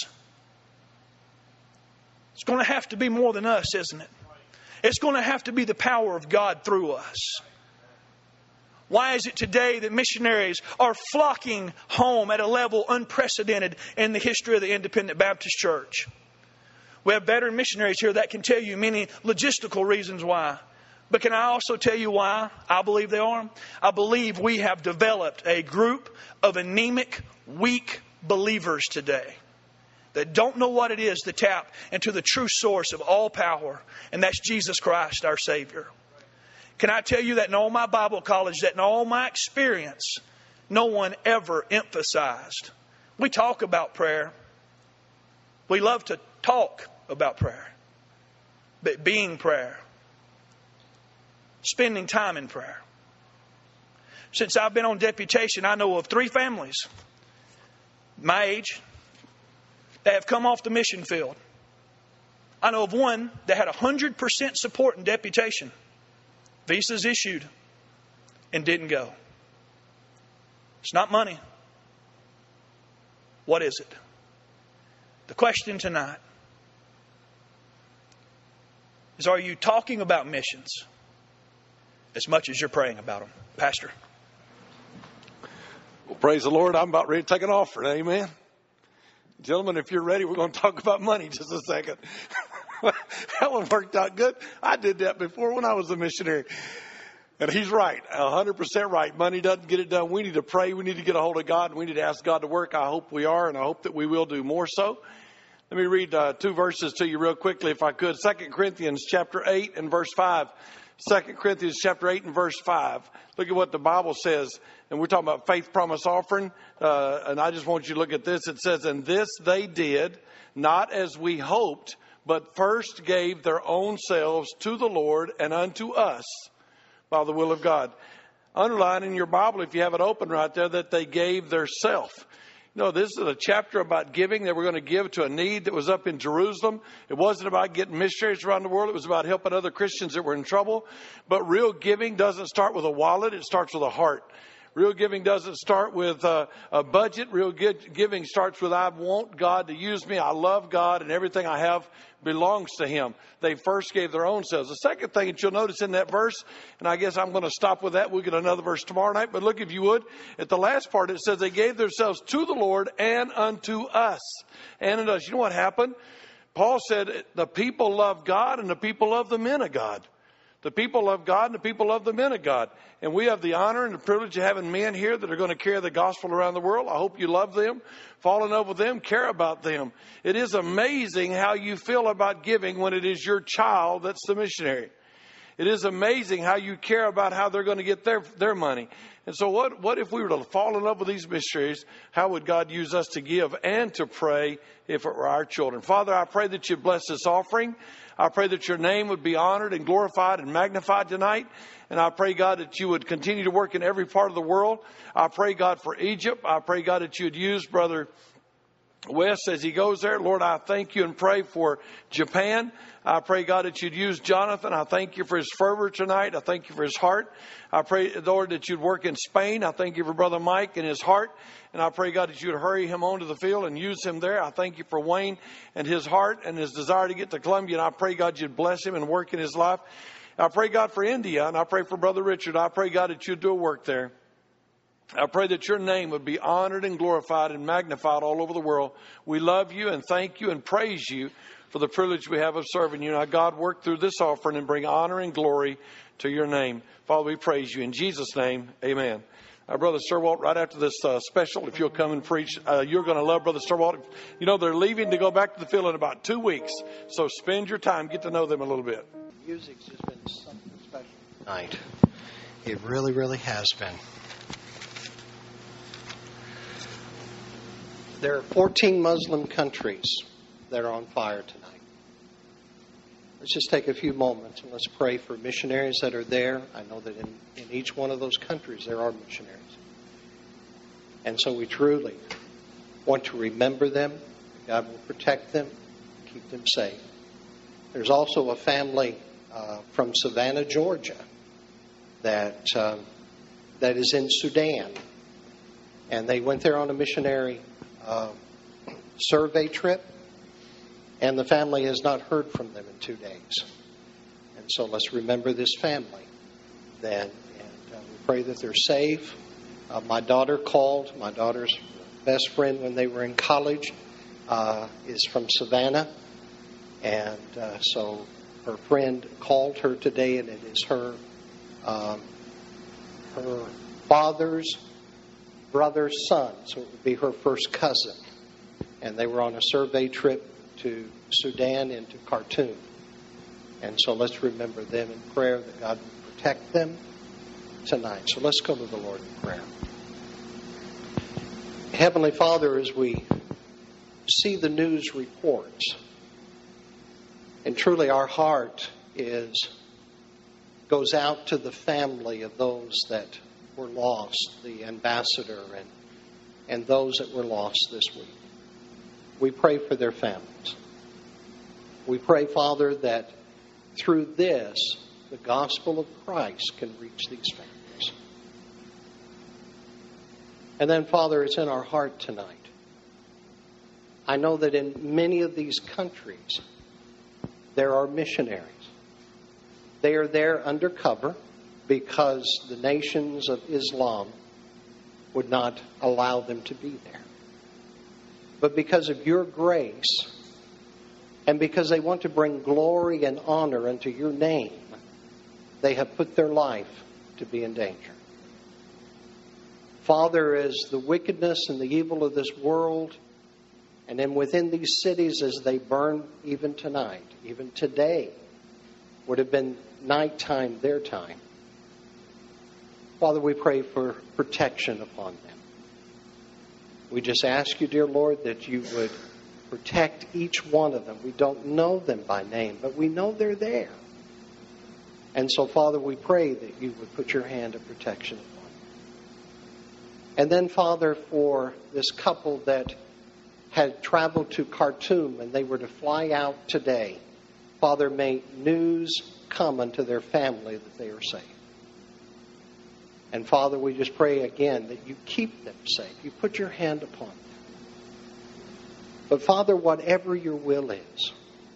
It's going to have to be more than us, isn't it? It's going to have to be the power of God through us. Why is it today that missionaries are flocking home at a level unprecedented in the history of the Independent Baptist Church? We have veteran missionaries here that can tell you many logistical reasons why. But can I also tell you why I believe they are? I believe we have developed a group of anemic, weak believers today that don't know what it is to tap into the true source of all power, and that's Jesus Christ, our Savior. Can I tell you that in all my Bible college, that in all my experience, no one ever emphasized. We talk about prayer. We love to talk about prayer. But being prayer. Spending time in prayer. Since I've been on deputation, I know of three families my age that have come off the mission field. I know of one that had one hundred percent support in deputation. Visas issued and didn't go. It's not money. What is it? The question tonight is, are you talking about missions as much as you're praying about them? Pastor. Well, praise the Lord. I'm about ready to take an offering. Amen. Gentlemen, if you're ready, we're going to talk about money just a second. That one worked out good. I did that before when I was a missionary. And he's right, one hundred percent right. Money doesn't get it done. We need to pray. We need to get a hold of God. And we need to ask God to work. I hope we are, and I hope that we will do more so. Let me read uh, two verses to you real quickly, if I could. Second Corinthians chapter eight and verse five. Second Corinthians chapter eight and verse five. Look at what the Bible says. And we're talking about faith promise offering. Uh, and I just want you to look at this. It says, and this they did, not as we hoped, but first gave their own selves to the Lord and unto us by the will of God. Underline in your Bible, if you have it open right there, that they gave their self. You know, this is a chapter about giving. They were going to give to a need that was up in Jerusalem. It wasn't about getting missionaries around the world. It was about helping other Christians that were in trouble. But real giving doesn't start with a wallet. It starts with a heart. Real giving doesn't start with a, a budget. Real giving starts with, I want God to use me. I love God, and everything I have belongs to Him. They first gave their own selves. The second thing that you'll notice in that verse, and I guess I'm going to stop with that. We'll get another verse tomorrow night. But look, if you would, at the last part, it says they gave themselves to the Lord and unto us. And unto us. You know what happened? Paul said the people love God and the people love the men of God. The people love God and the people love the men of God. And we have the honor and the privilege of having men here that are going to carry the gospel around the world. I hope you love them, fall in love with them, care about them. It is amazing how you feel about giving when it is your child that's the missionary. It is amazing how you care about how they're going to get their, their money. And so what, what if we were to fall in love with these missionaries? How would God use us to give and to pray if it were our children? Father, I pray that you bless this offering. I pray that your name would be honored and glorified and magnified tonight. And I pray, God, that you would continue to work in every part of the world. I pray, God, for Egypt. I pray, God, that you would use Brother Wes as he goes there. Lord, I thank you and pray for Japan. I pray, God, that you'd use Jonathan. I thank you for his fervor tonight. I thank you for his heart. I pray, Lord, that you'd work in Spain. I thank you for Brother Mike and his heart. And I pray, God, that you would hurry him onto the field and use him there. I thank you for Wayne and his heart and his desire to get to Columbia. And I pray, God, you'd bless him and work in his life. I pray, God, for India. And I pray for Brother Richard. I pray, God, that you'd do a work there. I pray that your name would be honored and glorified and magnified all over the world. We love you and thank you and praise you for the privilege we have of serving you. Now, God, work through this offering and bring honor and glory to your name. Father, we praise you. In Jesus' name, amen. Uh, Brother Sturwalt, right after this uh, special, if you'll come and preach, uh, you're going to love Brother Sturwalt. You know, they're leaving to go back to the field in about two weeks. So spend your time, get to know them a little bit. Music's just been something special tonight. It really, really has been. There are fourteen Muslim countries that are on fire tonight. Let's just take a few moments and let's pray for missionaries that are there. I know that in, in each one of those countries there are missionaries. And so we truly want to remember them. God will protect them, keep them safe. There's also a family uh, from Savannah, Georgia, that um, that is in Sudan. And they went there on a missionary uh, survey trip. And the family has not heard from them in two days. And so let's remember this family then. And uh, we pray that they're safe. Uh, my daughter called. My daughter's best friend when they were in college uh, is from Savannah. And uh, so her friend called her today, and it is her, um, her father's brother's son. So it would be her first cousin. And they were on a survey trip to Sudan and to Khartoum. And so let's remember them in prayer that God will protect them tonight. So let's go to the Lord in prayer. Heavenly Father, as we see the news reports, and truly our heart is goes out to the family of those that were lost, the ambassador and, and those that were lost this week. We pray for their families. We pray, Father, that through this, the gospel of Christ can reach these families. And then, Father, it's in our heart tonight. I know that in many of these countries, there are missionaries. They are there undercover because the nations of Islam would not allow them to be there. But because of your grace, and because they want to bring glory and honor unto your name, they have put their life to be in danger. Father, as the wickedness and the evil of this world, and then within these cities as they burn even tonight, even today, would have been nighttime their time. Father, we pray for protection upon them. We just ask you, dear Lord, that you would protect each one of them. We don't know them by name, but we know they're there. And so, Father, we pray that you would put your hand of protection upon them. And then, Father, for this couple that had traveled to Khartoum and they were to fly out today, Father, may news come unto their family that they are safe. And Father, we just pray again that you keep them safe. You put your hand upon them. But Father, whatever your will is,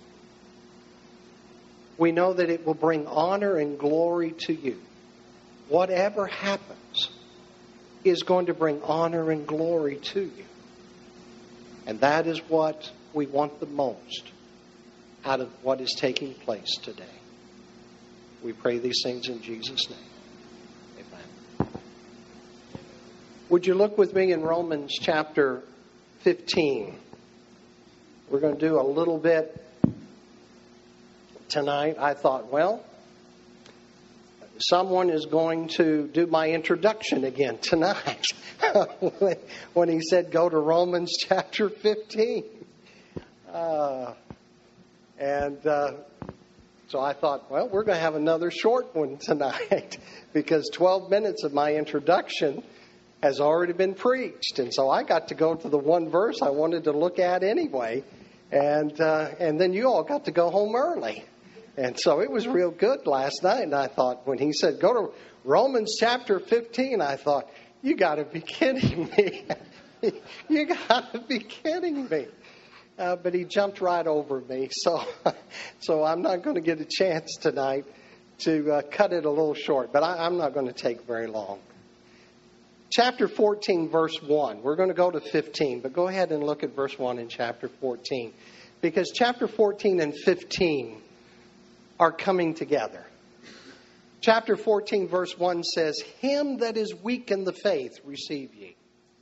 we know that it will bring honor and glory to you. Whatever happens is going to bring honor and glory to you. And that is what we want the most out of what is taking place today. We pray these things in Jesus' name. Amen. Would you look with me in Romans chapter fifteen? We're going to do a little bit tonight. I thought, well, someone is going to do my introduction again tonight when he said go to Romans chapter fifteen. Uh, and uh, so I thought, well, we're going to have another short one tonight because twelve minutes of my introduction has already been preached. And so I got to go to the one verse I wanted to look at anyway. And uh, and then you all got to go home early. And so it was real good last night. And I thought, when he said, go to Romans chapter fifteen, I thought, you got to be kidding me. You got to be kidding me. Uh, but he jumped right over me. So, so I'm not going to get a chance tonight to uh, cut it a little short. But I, I'm not going to take very long. Chapter fourteen, verse one. We're going to go to fifteen, but go ahead and look at verse one in chapter fourteen. Because chapter fourteen and fifteen are coming together. Chapter fourteen, verse one says, him that is weak in the faith receive ye,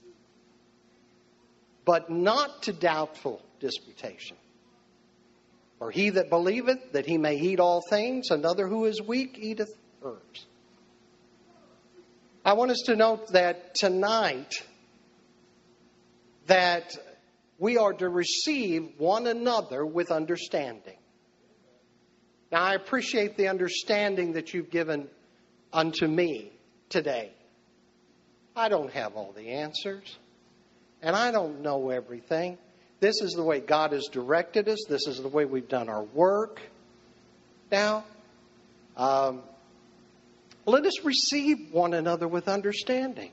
but not to doubtful disputation. For he that believeth that he may eat all things, another who is weak eateth herbs. I want us to note that tonight that we are to receive one another with understanding. Now, I appreciate the understanding that you've given unto me today. I don't have all the answers, and I don't know everything. This is the way God has directed us. This is the way we've done our work. Now, um, let us receive one another with understanding.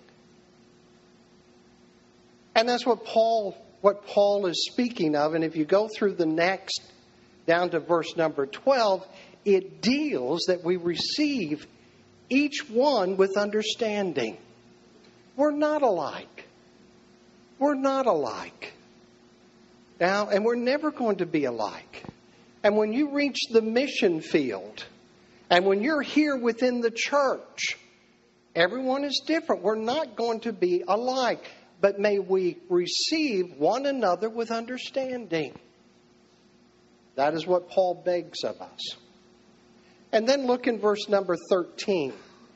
And that's what Paul, what Paul is speaking of. And if you go through the next, down to verse number twelve, it deals that we receive each one with understanding. We're not alike. We're not alike. Now, and we're never going to be alike. And when you reach the mission field, and when you're here within the church, everyone is different. We're not going to be alike. But may we receive one another with understanding. That is what Paul begs of us. And then look in verse number thirteen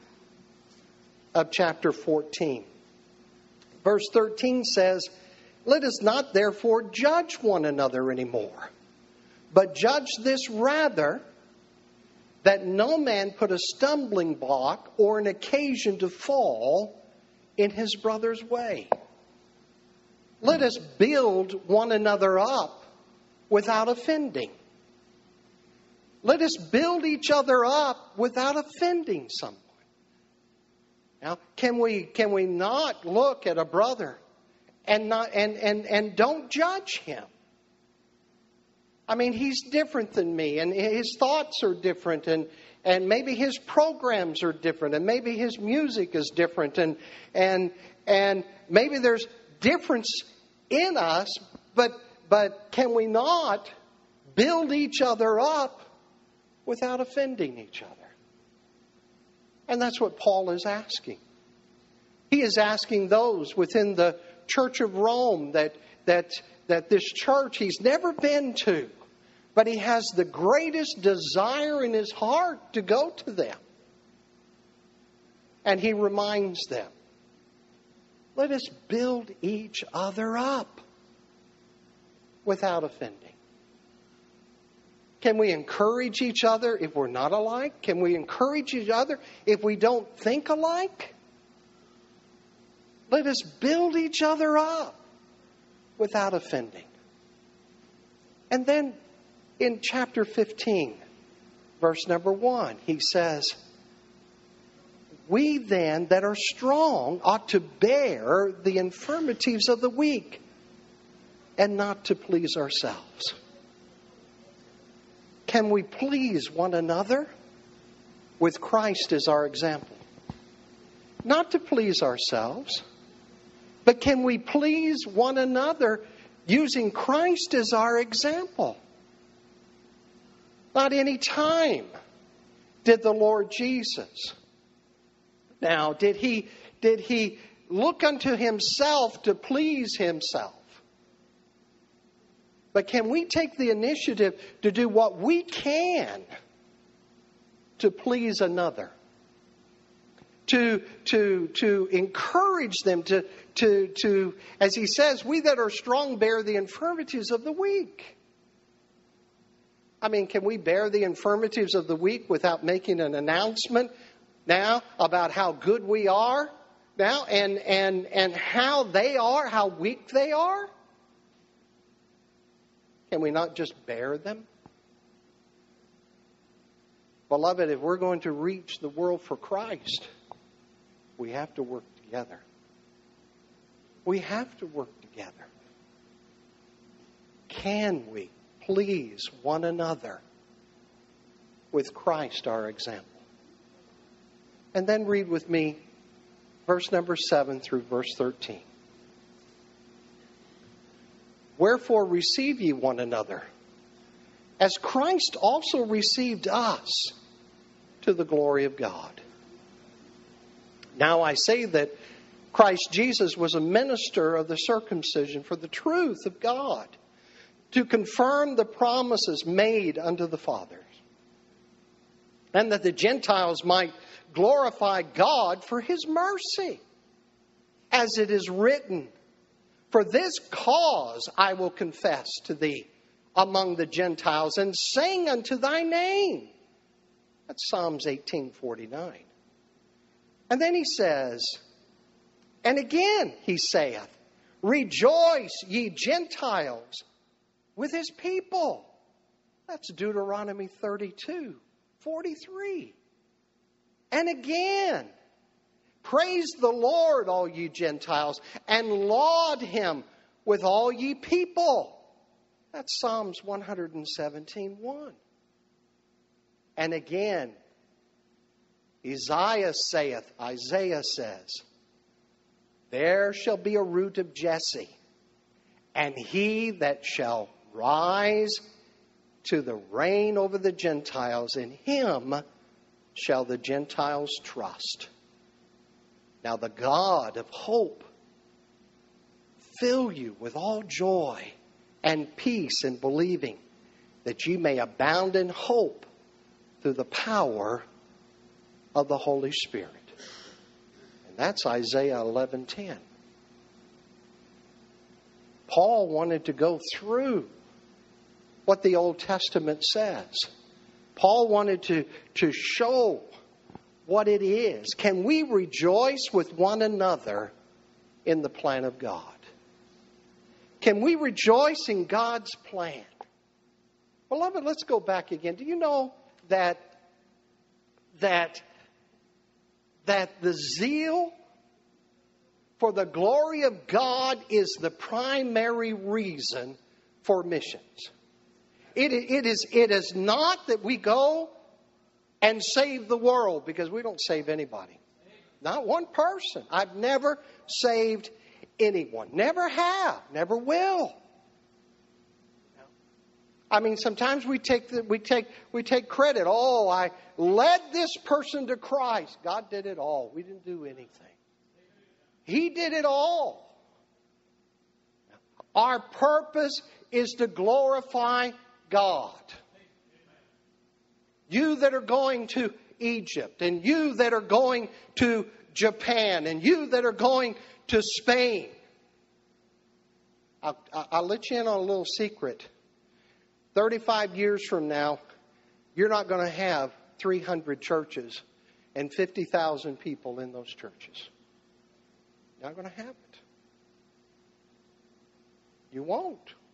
of chapter fourteen. Verse thirteen says, "Let us not therefore judge one another anymore, but judge this rather, that no man put a stumbling block or an occasion to fall in his brother's way. Let us build one another up without offending." Let us build each other up without offending someone. Now, can we can we not look at a brother and not and, and, and don't judge him? I mean, he's different than me, and his thoughts are different, and and maybe his programs are different, and maybe his music is different, and and and maybe there's difference in us, but but can we not build each other up without offending each other? And that's what Paul is asking. He is asking those within the Church of Rome that that that this church he's never been to, but he has the greatest desire in his heart to go to them. And he reminds them, let us build each other up without offending. Can we encourage each other if we're not alike? Can we encourage each other if we don't think alike? Let us build each other up without offending. And then in chapter fifteen, verse number one, he says, "We then that are strong ought to bear the infirmities of the weak and not to please ourselves." Can we please one another with Christ as our example? Not to please ourselves, but can we please one another using Christ as our example? Not any time did the Lord Jesus. Now, did he, did he look unto himself to please himself? But can we take the initiative to do what we can to please another? To, to, to encourage them to, to, to, as he says, we that are strong bear the infirmities of the weak. I mean, can we bear the infirmities of the weak without making an announcement now about how good we are now and, and, and how they are, how weak they are? Can we not just bear them? Beloved, if we're going to reach the world for Christ, we have to work together. We have to work together. Can we please one another with Christ our example? And then read with me verse number seven through verse thirteen. "Wherefore receive ye one another, as Christ also received us to the glory of God. Now I say that Christ Jesus was a minister of the circumcision for the truth of God, to confirm the promises made unto the fathers, and that the Gentiles might glorify God for his mercy, as it is written, For this cause I will confess to thee among the Gentiles, and sing unto thy name." That's Psalms eighteen forty-nine. And then he says, "And again he saith, Rejoice, ye Gentiles, with his people." That's Deuteronomy thirty-two forty-three. And again, "Praise the Lord, all ye Gentiles, and laud him with all ye people." That's Psalms one seventeen one. And again, Isaiah saith, Isaiah says, "There shall be a root of Jesse, and he that shall rise to the reign over the Gentiles, in him shall the Gentiles trust. Now the God of hope fill you with all joy and peace in believing, that ye may abound in hope through the power of the Holy Spirit. And that's Isaiah eleven ten. Paul wanted to go through what the Old Testament says. Paul wanted to, to show what it is. Can we rejoice with one another in the plan of God? Can we rejoice in God's plan? Beloved, let's go back again. Do you know that that that the zeal for the glory of God is the primary reason for missions? It, it is it is not that we go and save the world, because we don't save anybody. Not one person. I've never saved anyone. Never have. Never will. I mean, sometimes we take the, we take we take credit. Oh, I led this person to Christ. God did it all. We didn't do anything. He did it all. Our purpose is to glorify God. You that are going to Egypt, and you that are going to Japan, and you that are going to Spain, I'll, I'll let you in on a little secret. thirty-five years from now, you're not going to have three hundred churches and fifty thousand people in those churches. You're not going to have it. You won't.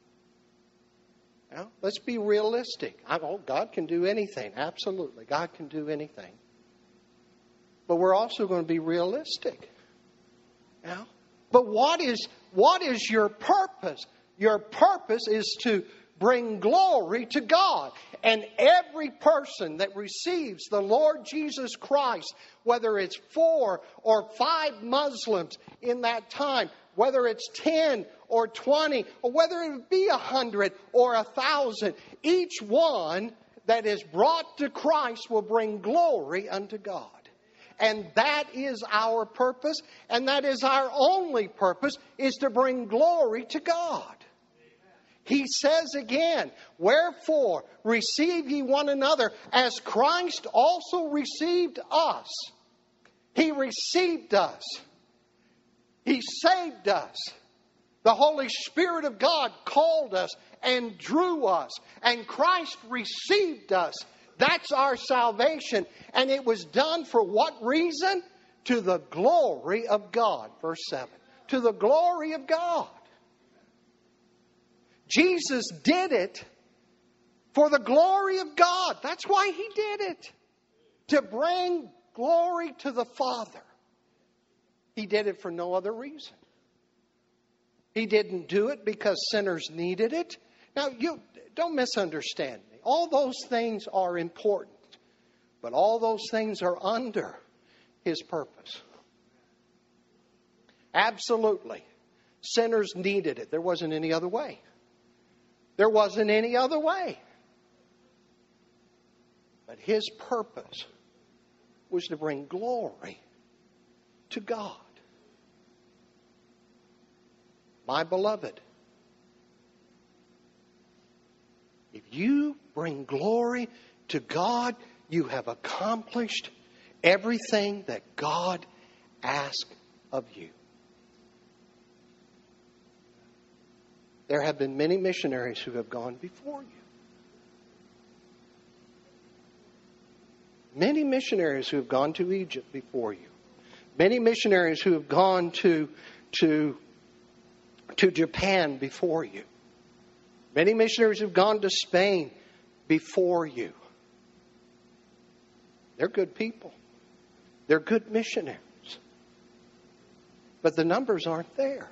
Now, let's be realistic. I, oh, God can do anything. Absolutely. God can do anything. But we're also going to be realistic. Now, but what is what is your purpose? Your purpose is to bring glory to God. And every person that receives the Lord Jesus Christ, whether it's four or five Muslims in that time, whether it's ten or twenty, or whether it be a hundred or a thousand, each one that is brought to Christ will bring glory unto God. And that is our purpose, and that is our only purpose, is to bring glory to God. He says again, wherefore receive ye one another as Christ also received us. He received us. He saved us. The Holy Spirit of God called us and drew us. And Christ received us. That's our salvation. And it was done for what reason? To the glory of God. Verse seven. To the glory of God. Jesus did it for the glory of God. That's why He did it. To bring glory to the Father. He did it for no other reason. He didn't do it because sinners needed it. Now, you don't misunderstand me. All those things are important. But all those things are under His purpose. Absolutely. Sinners needed it. There wasn't any other way. There wasn't any other way. But His purpose was to bring glory to God. My beloved, if you bring glory to God, you have accomplished everything that God asked of you. There have been many missionaries who have gone before you. Many missionaries who have gone to Egypt before you. Many missionaries who have gone to, to, to Japan before you. Many missionaries who have gone to Spain before you. They're good people. They're good missionaries. But the numbers aren't there.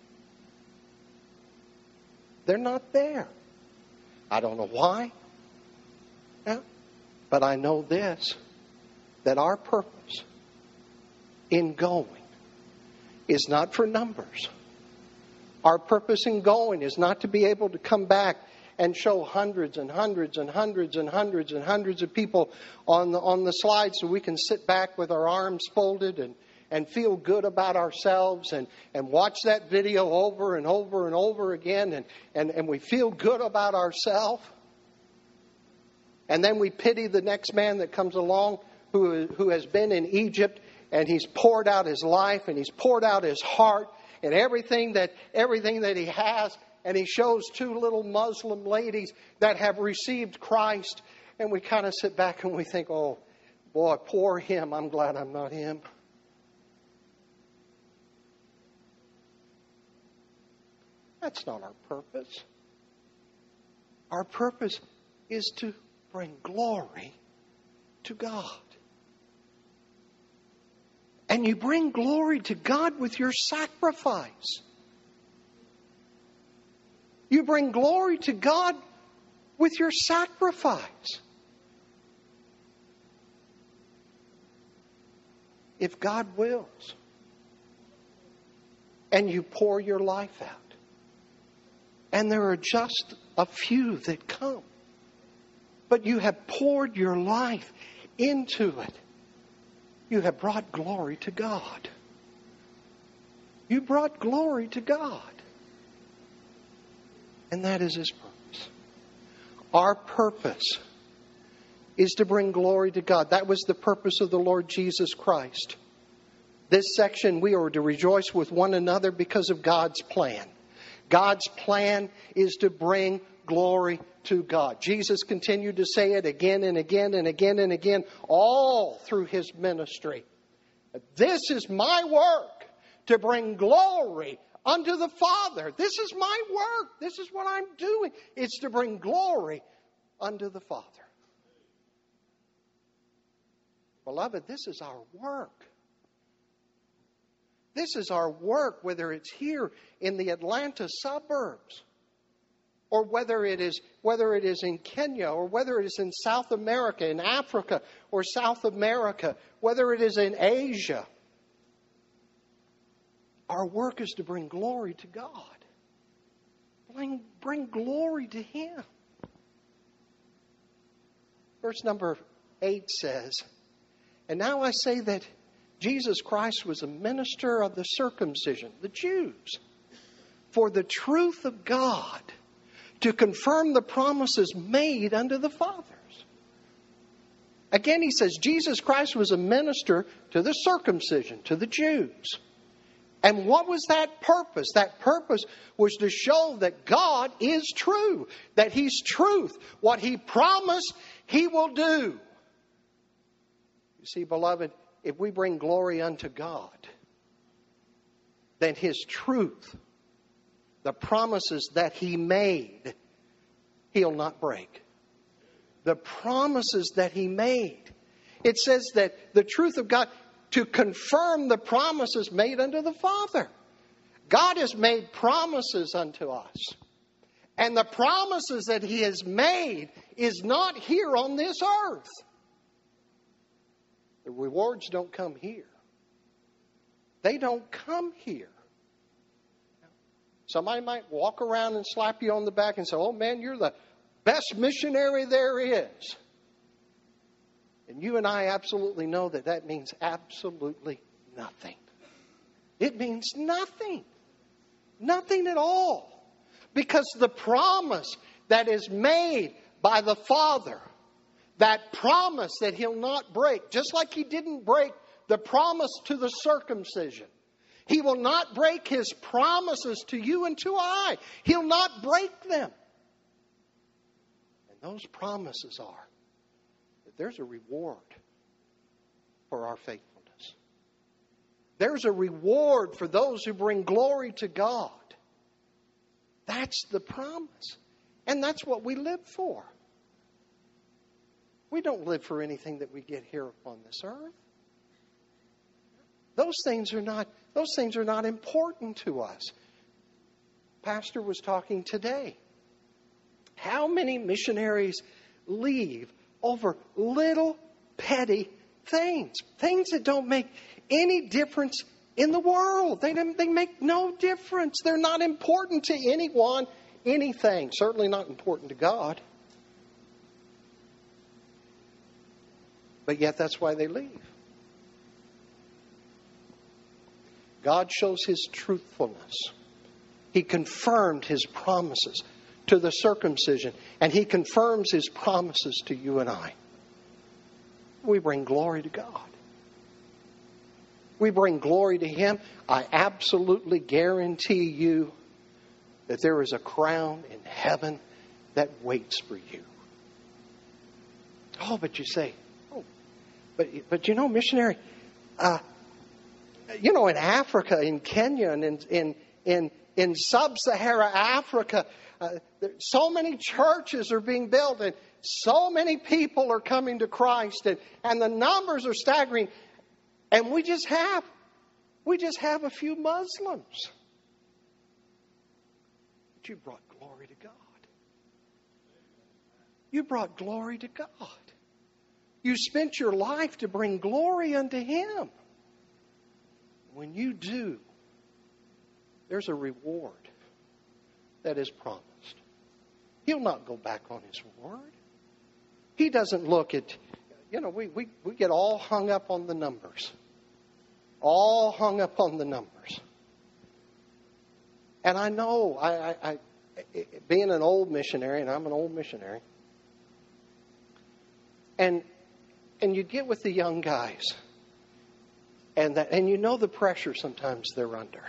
They're not there. I don't know why. Yeah. But I know this, that our purpose in going is not for numbers. Our purpose in going is not to be able to come back and show hundreds and hundreds and hundreds and hundreds and hundreds of people on the, on the slide so we can sit back with our arms folded and, and feel good about ourselves and, and watch that video over and over and over again and, and, and we feel good about ourselves. And then we pity the next man that comes along who, who has been in Egypt, and he's poured out his life, and he's poured out his heart, and everything that everything that he has. And he shows two little Muslim ladies that have received Christ. And we kind of sit back and we think, oh, boy, poor him. I'm glad I'm not him. That's not our purpose. Our purpose is to bring glory to God. And you bring glory to God with your sacrifice. You bring glory to God with your sacrifice. If God wills, and you pour your life out, and there are just a few that come, but you have poured your life into it, you have brought glory to God. You brought glory to God. And that is His purpose. Our purpose is to bring glory to God. That was the purpose of the Lord Jesus Christ. This section, we are to rejoice with one another because of God's plan. God's plan is to bring glory to God. Jesus continued to say it again and again and again and again, all through His ministry. This is my work, to bring glory unto the Father. This is my work. This is what I'm doing. It's to bring glory unto the Father. Beloved, this is our work. This is our work, whether it's here in the Atlanta suburbs, or whether it is whether it is in Kenya, or whether it is in South America, in Africa, or South America, whether it is in Asia. Our work is to bring glory to God. Bring, bring glory to Him. Verse number eight says, "And now I say that Jesus Christ was a minister of the circumcision, the Jews, for the truth of God, to confirm the promises made unto the fathers." Again, he says Jesus Christ was a minister to the circumcision, to the Jews. And what was that purpose? That purpose was to show that God is true, that He's truth. What He promised, He will do. You see, beloved, if we bring glory unto God, then His truth, the promises that He made, He'll not break. The promises that He made. It says that the truth of God, to confirm the promises made unto the Father. God has made promises unto us. And the promises that He has made is not here on this earth. The rewards don't come here. They don't come here. Somebody might walk around and slap you on the back and say, "Oh man, you're the best missionary there is." And you and I absolutely know that that means absolutely nothing. It means nothing. Nothing at all. Because the promise that is made by the Father, that promise that He'll not break, just like He didn't break the promise to the circumcision, He will not break His promises to you and to I. He'll not break them. And those promises are that there's a reward for our faithfulness. There's a reward for those who bring glory to God. That's the promise. And that's what we live for. We don't live for anything that we get here upon this earth. Those things are not, those things are not important to us. Pastor was talking today. How many missionaries leave over little petty things? Things that don't make any difference in the world. They, they make no difference. They're not important to anyone, anything. Certainly not important to God. But yet that's why they leave. God shows His truthfulness. He confirmed His promises to the circumcision, and He confirms His promises to you and I. We bring glory to God. We bring glory to Him. I absolutely guarantee you that there is a crown in heaven that waits for you. Oh, but you say, oh, but but you know, missionary, uh, you know, in Africa, in Kenya, and in in in, in sub-Sahara Africa, uh, there, so many churches are being built, and so many people are coming to Christ, and, and the numbers are staggering. And we just have, we just have a few Muslims. But you brought glory to God. You brought glory to God. You spent your life to bring glory unto Him. When you do, there's a reward that is promised. He'll not go back on His word. He doesn't look at, you know, we, we, we get all hung up on the numbers. All hung up on the numbers. And I know, I, I, I being an old missionary, and I'm an old missionary, and and you get with the young guys, and that, and you know the pressure sometimes they're under.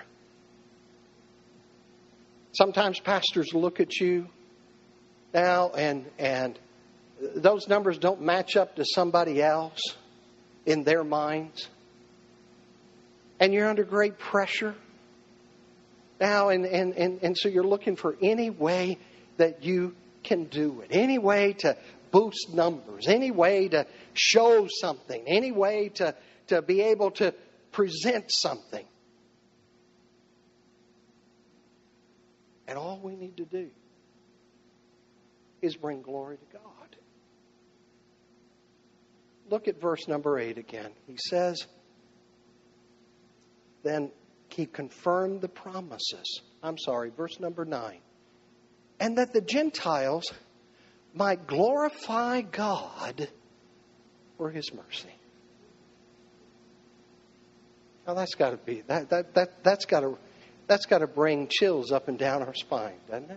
Sometimes pastors look at you now, and and those numbers don't match up to somebody else in their minds. And you're under great pressure now, and, and, and, and so you're looking for any way that you can do it. Any way to boost numbers. Any way to show something. Any way to, to be able to present something. And all we need to do is bring glory to God. Look at verse number eight again. He says, then He confirmed the promises. I'm sorry, verse number nine. And that the Gentiles might glorify God for His mercy. Now that's got to be that that that that's got to that's got to bring chills up and down our spine, doesn't it?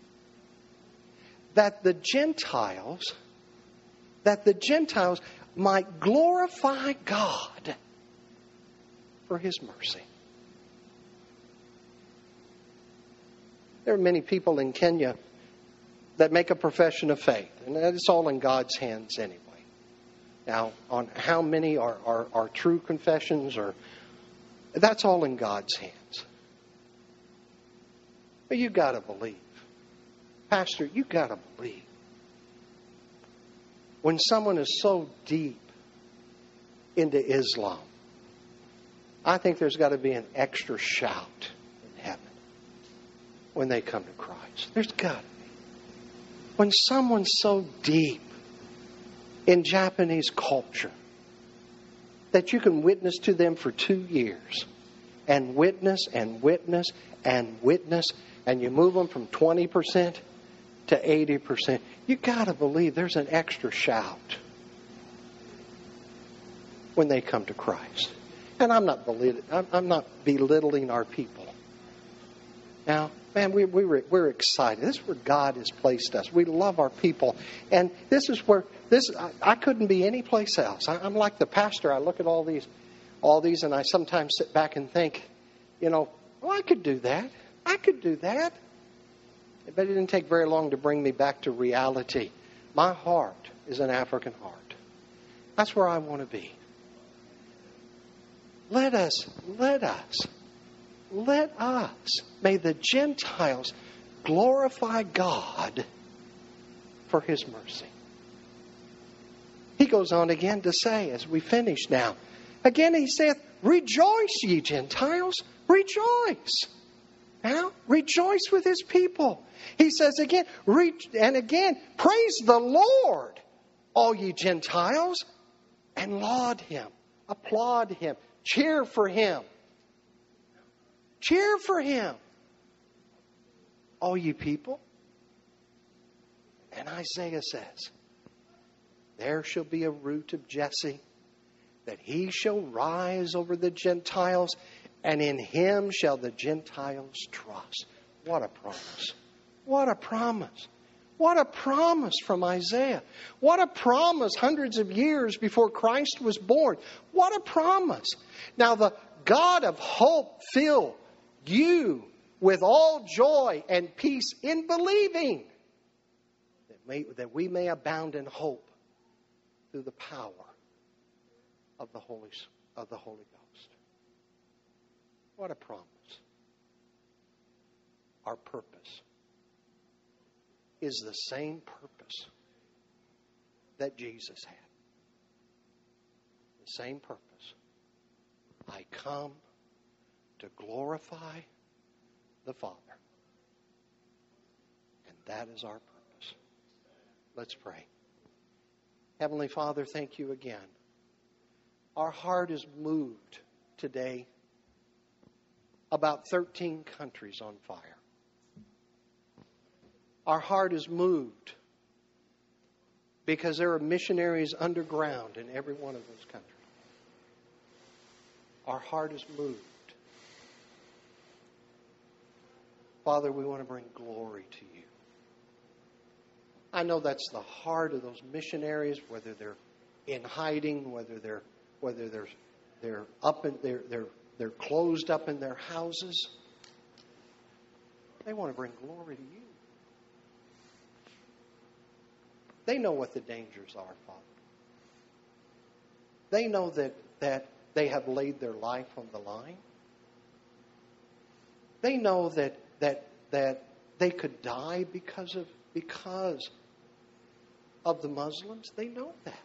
That the Gentiles, that the Gentiles might glorify God for His mercy. There are many people in Kenya that make a profession of faith, and it's all in God's hands anyway. Now, on how many are, are, are true confessions, or that's all in God's hands. But you got to believe, Pastor. You got to believe when someone is so deep into Islam. I think there's got to be an extra shout in heaven when they come to Christ. There's got to be. When someone's so deep in Japanese culture that you can witness to them for two years and witness and witness and witness, and you move them from twenty percent to eighty percent, you got to believe there's an extra shout when they come to Christ. And I'm not belittling, I'm not belittling our people. Now, man, we, we we're, we're excited. This is where God has placed us. We love our people. And this is where, this I, I couldn't be any place else. I, I'm like the pastor. I look at all these, all these, and I sometimes sit back and think, you know, well, I could do that. I could do that. But it didn't take very long to bring me back to reality. My heart is an African heart. That's where I want to be. Let us, let us, let us, may the Gentiles glorify God for His mercy. He goes on again to say, as we finish now, again he saith, rejoice ye Gentiles, rejoice. Now, rejoice with His people. He says again, re- and again, praise the Lord, all ye Gentiles, and laud Him, applaud Him. Cheer for Him. Cheer for Him. All you people. And Isaiah says, there shall be a root of Jesse, that he shall rise over the Gentiles, and in him shall the Gentiles trust. What a promise. What a promise. What a promise from Isaiah. What a promise hundreds of years before Christ was born. What a promise. Now the God of hope fill you with all joy and peace in believing, that, may, that we may abound in hope through the power of the Holy, of the Holy Ghost. What a promise. Our purpose is the same purpose that Jesus had. The same purpose. I come to glorify the Father. And that is our purpose. Let's pray. Heavenly Father, thank you again. Our heart is moved today about thirteen countries on fire. Our heart is moved because there are missionaries underground in every one of those countries. Our heart is moved. Father, we want to bring glory to you. I know that's the heart of those missionaries, whether they're in hiding, whether they're whether they're they're up in they're they're they're closed up in their houses. They want to bring glory to you. They know what the dangers are, Father. They know that, that they have laid their life on the line. They know that that that they could die because of because of the Muslims. They know that.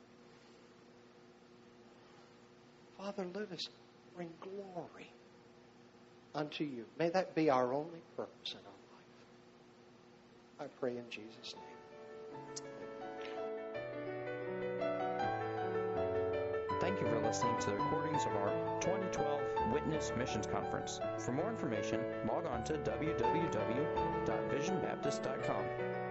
Father, let us bring glory unto you. May that be our only purpose in our life. I pray in Jesus' name. Thank you for listening to the recordings of our twenty twelve Witness Missions Conference. For more information, log on to w w w dot vision baptist dot com.